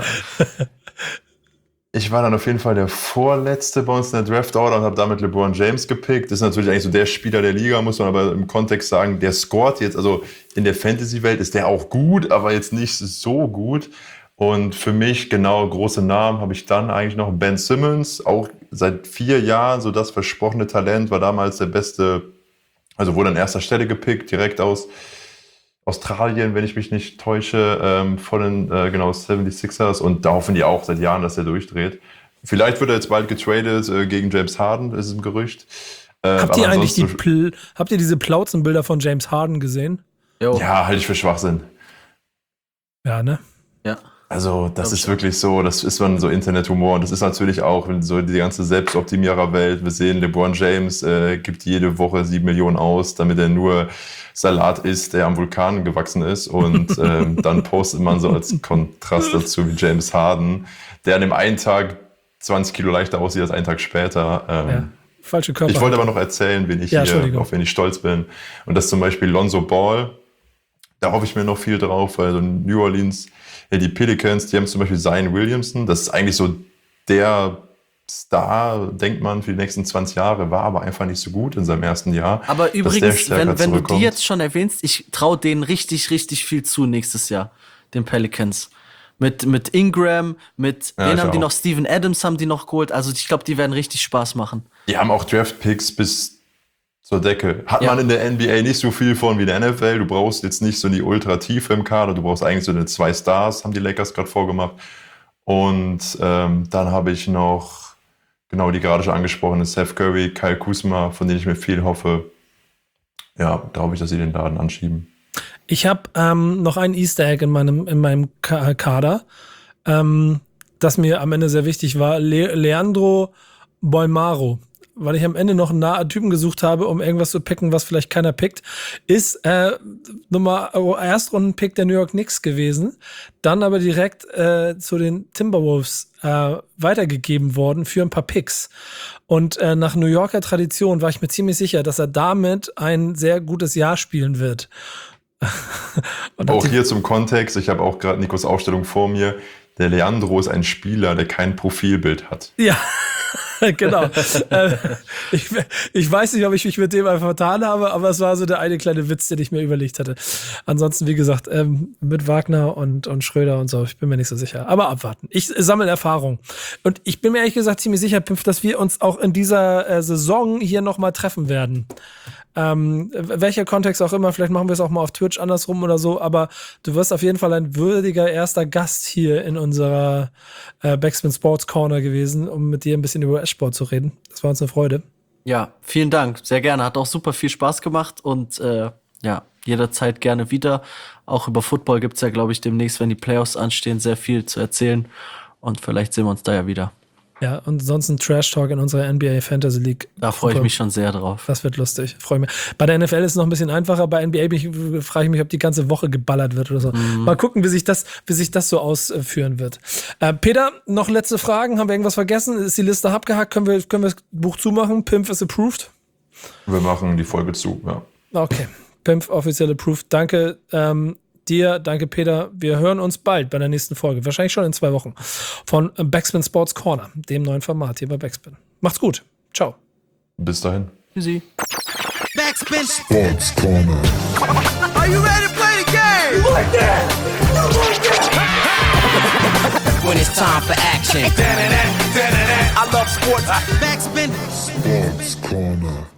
Ich war dann auf jeden Fall der Vorletzte bei uns in der Draft-Order und habe damit LeBron James gepickt. Das ist natürlich eigentlich so der Spieler der Liga, muss man aber im Kontext sagen, der scoret jetzt, also in der Fantasy-Welt ist der auch gut, aber jetzt nicht so gut. Und für mich, genau, große Namen habe ich dann eigentlich noch Ben Simmons, auch seit vier Jahren so das versprochene Talent, war damals der beste, also wurde an erster Stelle gepickt, direkt aus Australien, wenn ich mich nicht täusche, ähm, von den äh, genau seventy-sixers, und da hoffen die auch seit Jahren, dass er durchdreht. Vielleicht wird er jetzt bald getradet äh, gegen James Harden, ist ein Gerücht. Äh, Habt ihr eigentlich die Pl- habt ihr diese Plauzenbilder von James Harden gesehen? Jo. Ja, halte ich für Schwachsinn. Ja, ne? Ja. Also das ist wirklich so, das ist dann so Internethumor, und das ist natürlich auch so die ganze Selbstoptimierer-Welt. Wir sehen, LeBron James äh, gibt jede Woche sieben Millionen aus, damit er nur Salat isst, der am Vulkan gewachsen ist, und ähm, dann postet man so als Kontrast dazu wie James Harden, der an dem einen Tag zwanzig Kilo leichter aussieht als einen Tag später. Ähm, Ja. Falsche Körper. Ich wollte aber noch erzählen, wen ich Ja, hier, auf wen ich stolz bin, und das ist zum Beispiel Lonzo Ball. Da hoffe ich mir noch viel drauf, weil so New Orleans, ja, die Pelicans, die haben zum Beispiel Zion Williamson, das ist eigentlich so der Star, denkt man, für die nächsten zwanzig Jahre, war aber einfach nicht so gut in seinem ersten Jahr. Aber übrigens, wenn, wenn du die jetzt schon erwähnst, ich traue denen richtig, richtig viel zu nächstes Jahr, den Pelicans. Mit, mit Ingram, mit, Ja, wen haben die auch. noch? Steven Adams haben die noch geholt. Also ich glaube, die werden richtig Spaß machen. Die haben auch Draft-Picks bis zur Decke. Hat Ja. man in der N B A nicht so viel von wie in der N F L. Du brauchst jetzt nicht so die Ultra-Tiefe im Kader. Du brauchst eigentlich so eine zwei Stars, haben die Lakers gerade vorgemacht. Und ähm, dann habe ich noch, genau die gerade schon angesprochene Seth Curry, Kyle Kuzma, von denen ich mir viel hoffe. Ja, da hoffe ich, dass sie den Laden anschieben. Ich habe ähm, noch ein Easter Egg in meinem, in meinem Ka- Kader, ähm, das mir am Ende sehr wichtig war. Le- Leandro Bolmaro, weil ich am Ende noch einen Na- Typen gesucht habe, um irgendwas zu picken, was vielleicht keiner pickt, ist äh, Nummer Erstrunden-Pick der New York Knicks gewesen, dann aber direkt äh, zu den Timberwolves äh, weitergegeben worden für ein paar Picks. Und äh, nach New Yorker Tradition war ich mir ziemlich sicher, dass er damit ein sehr gutes Jahr spielen wird. Und Auch die- hier zum Kontext, ich habe auch gerade Nikos Aufstellung vor mir. Der Leandro ist ein Spieler, der kein Profilbild hat. Ja, genau. äh, ich, ich weiß nicht, ob ich mich mit dem einfach vertan habe, aber es war so der eine kleine Witz, den ich mir überlegt hatte. Ansonsten, wie gesagt, ähm, mit Wagner und, und Schröder und so, ich bin mir nicht so sicher. Aber abwarten. Ich sammle Erfahrung. Und ich bin mir ehrlich gesagt ziemlich sicher, Pimpf, dass wir uns auch in dieser äh, Saison hier nochmal treffen werden. Ähm, welcher Kontext auch immer, vielleicht machen wir es auch mal auf Twitch andersrum oder so, aber du wirst auf jeden Fall ein würdiger erster Gast hier in unserer äh, Backspin Sports Corner gewesen, um mit dir ein bisschen über U S-Sport zu reden. Das war uns eine Freude. Ja, vielen Dank. Sehr gerne. Hat auch super viel Spaß gemacht und äh, ja, jederzeit gerne wieder. Auch über Football gibt's ja, glaube ich, demnächst, wenn die Playoffs anstehen, sehr viel zu erzählen. Und vielleicht sehen wir uns da ja wieder. Ja, und sonst ein Trash-Talk in unserer N B A Fantasy League. Da freue ich Super. mich schon sehr drauf. Das wird lustig. Freue mich. Bei der N F L ist es noch ein bisschen einfacher. Bei N B A bin ich, frage ich mich, ob die ganze Woche geballert wird oder so. Mhm. Mal gucken, wie sich das, wie sich das so ausführen wird. Äh, Peter, noch letzte Fragen. Haben wir irgendwas vergessen? Ist die Liste abgehakt? Können wir, können wir das Buch zumachen? Pimp is approved? Wir machen die Folge zu, ja. Okay. Pimp offiziell approved. Danke ähm, dir, danke Peter. Wir hören uns bald bei der nächsten Folge. Wahrscheinlich schon in zwei Wochen. Von Backspin Sports Corner, dem neuen Format hier bei Backspin. Macht's gut. Ciao. Bis dahin. Tschüssi. Backspin. Sports Corner. Are you ready to play the game? You like that? You like that? When it's time for action. I love sports. Backspin. Sports Corner.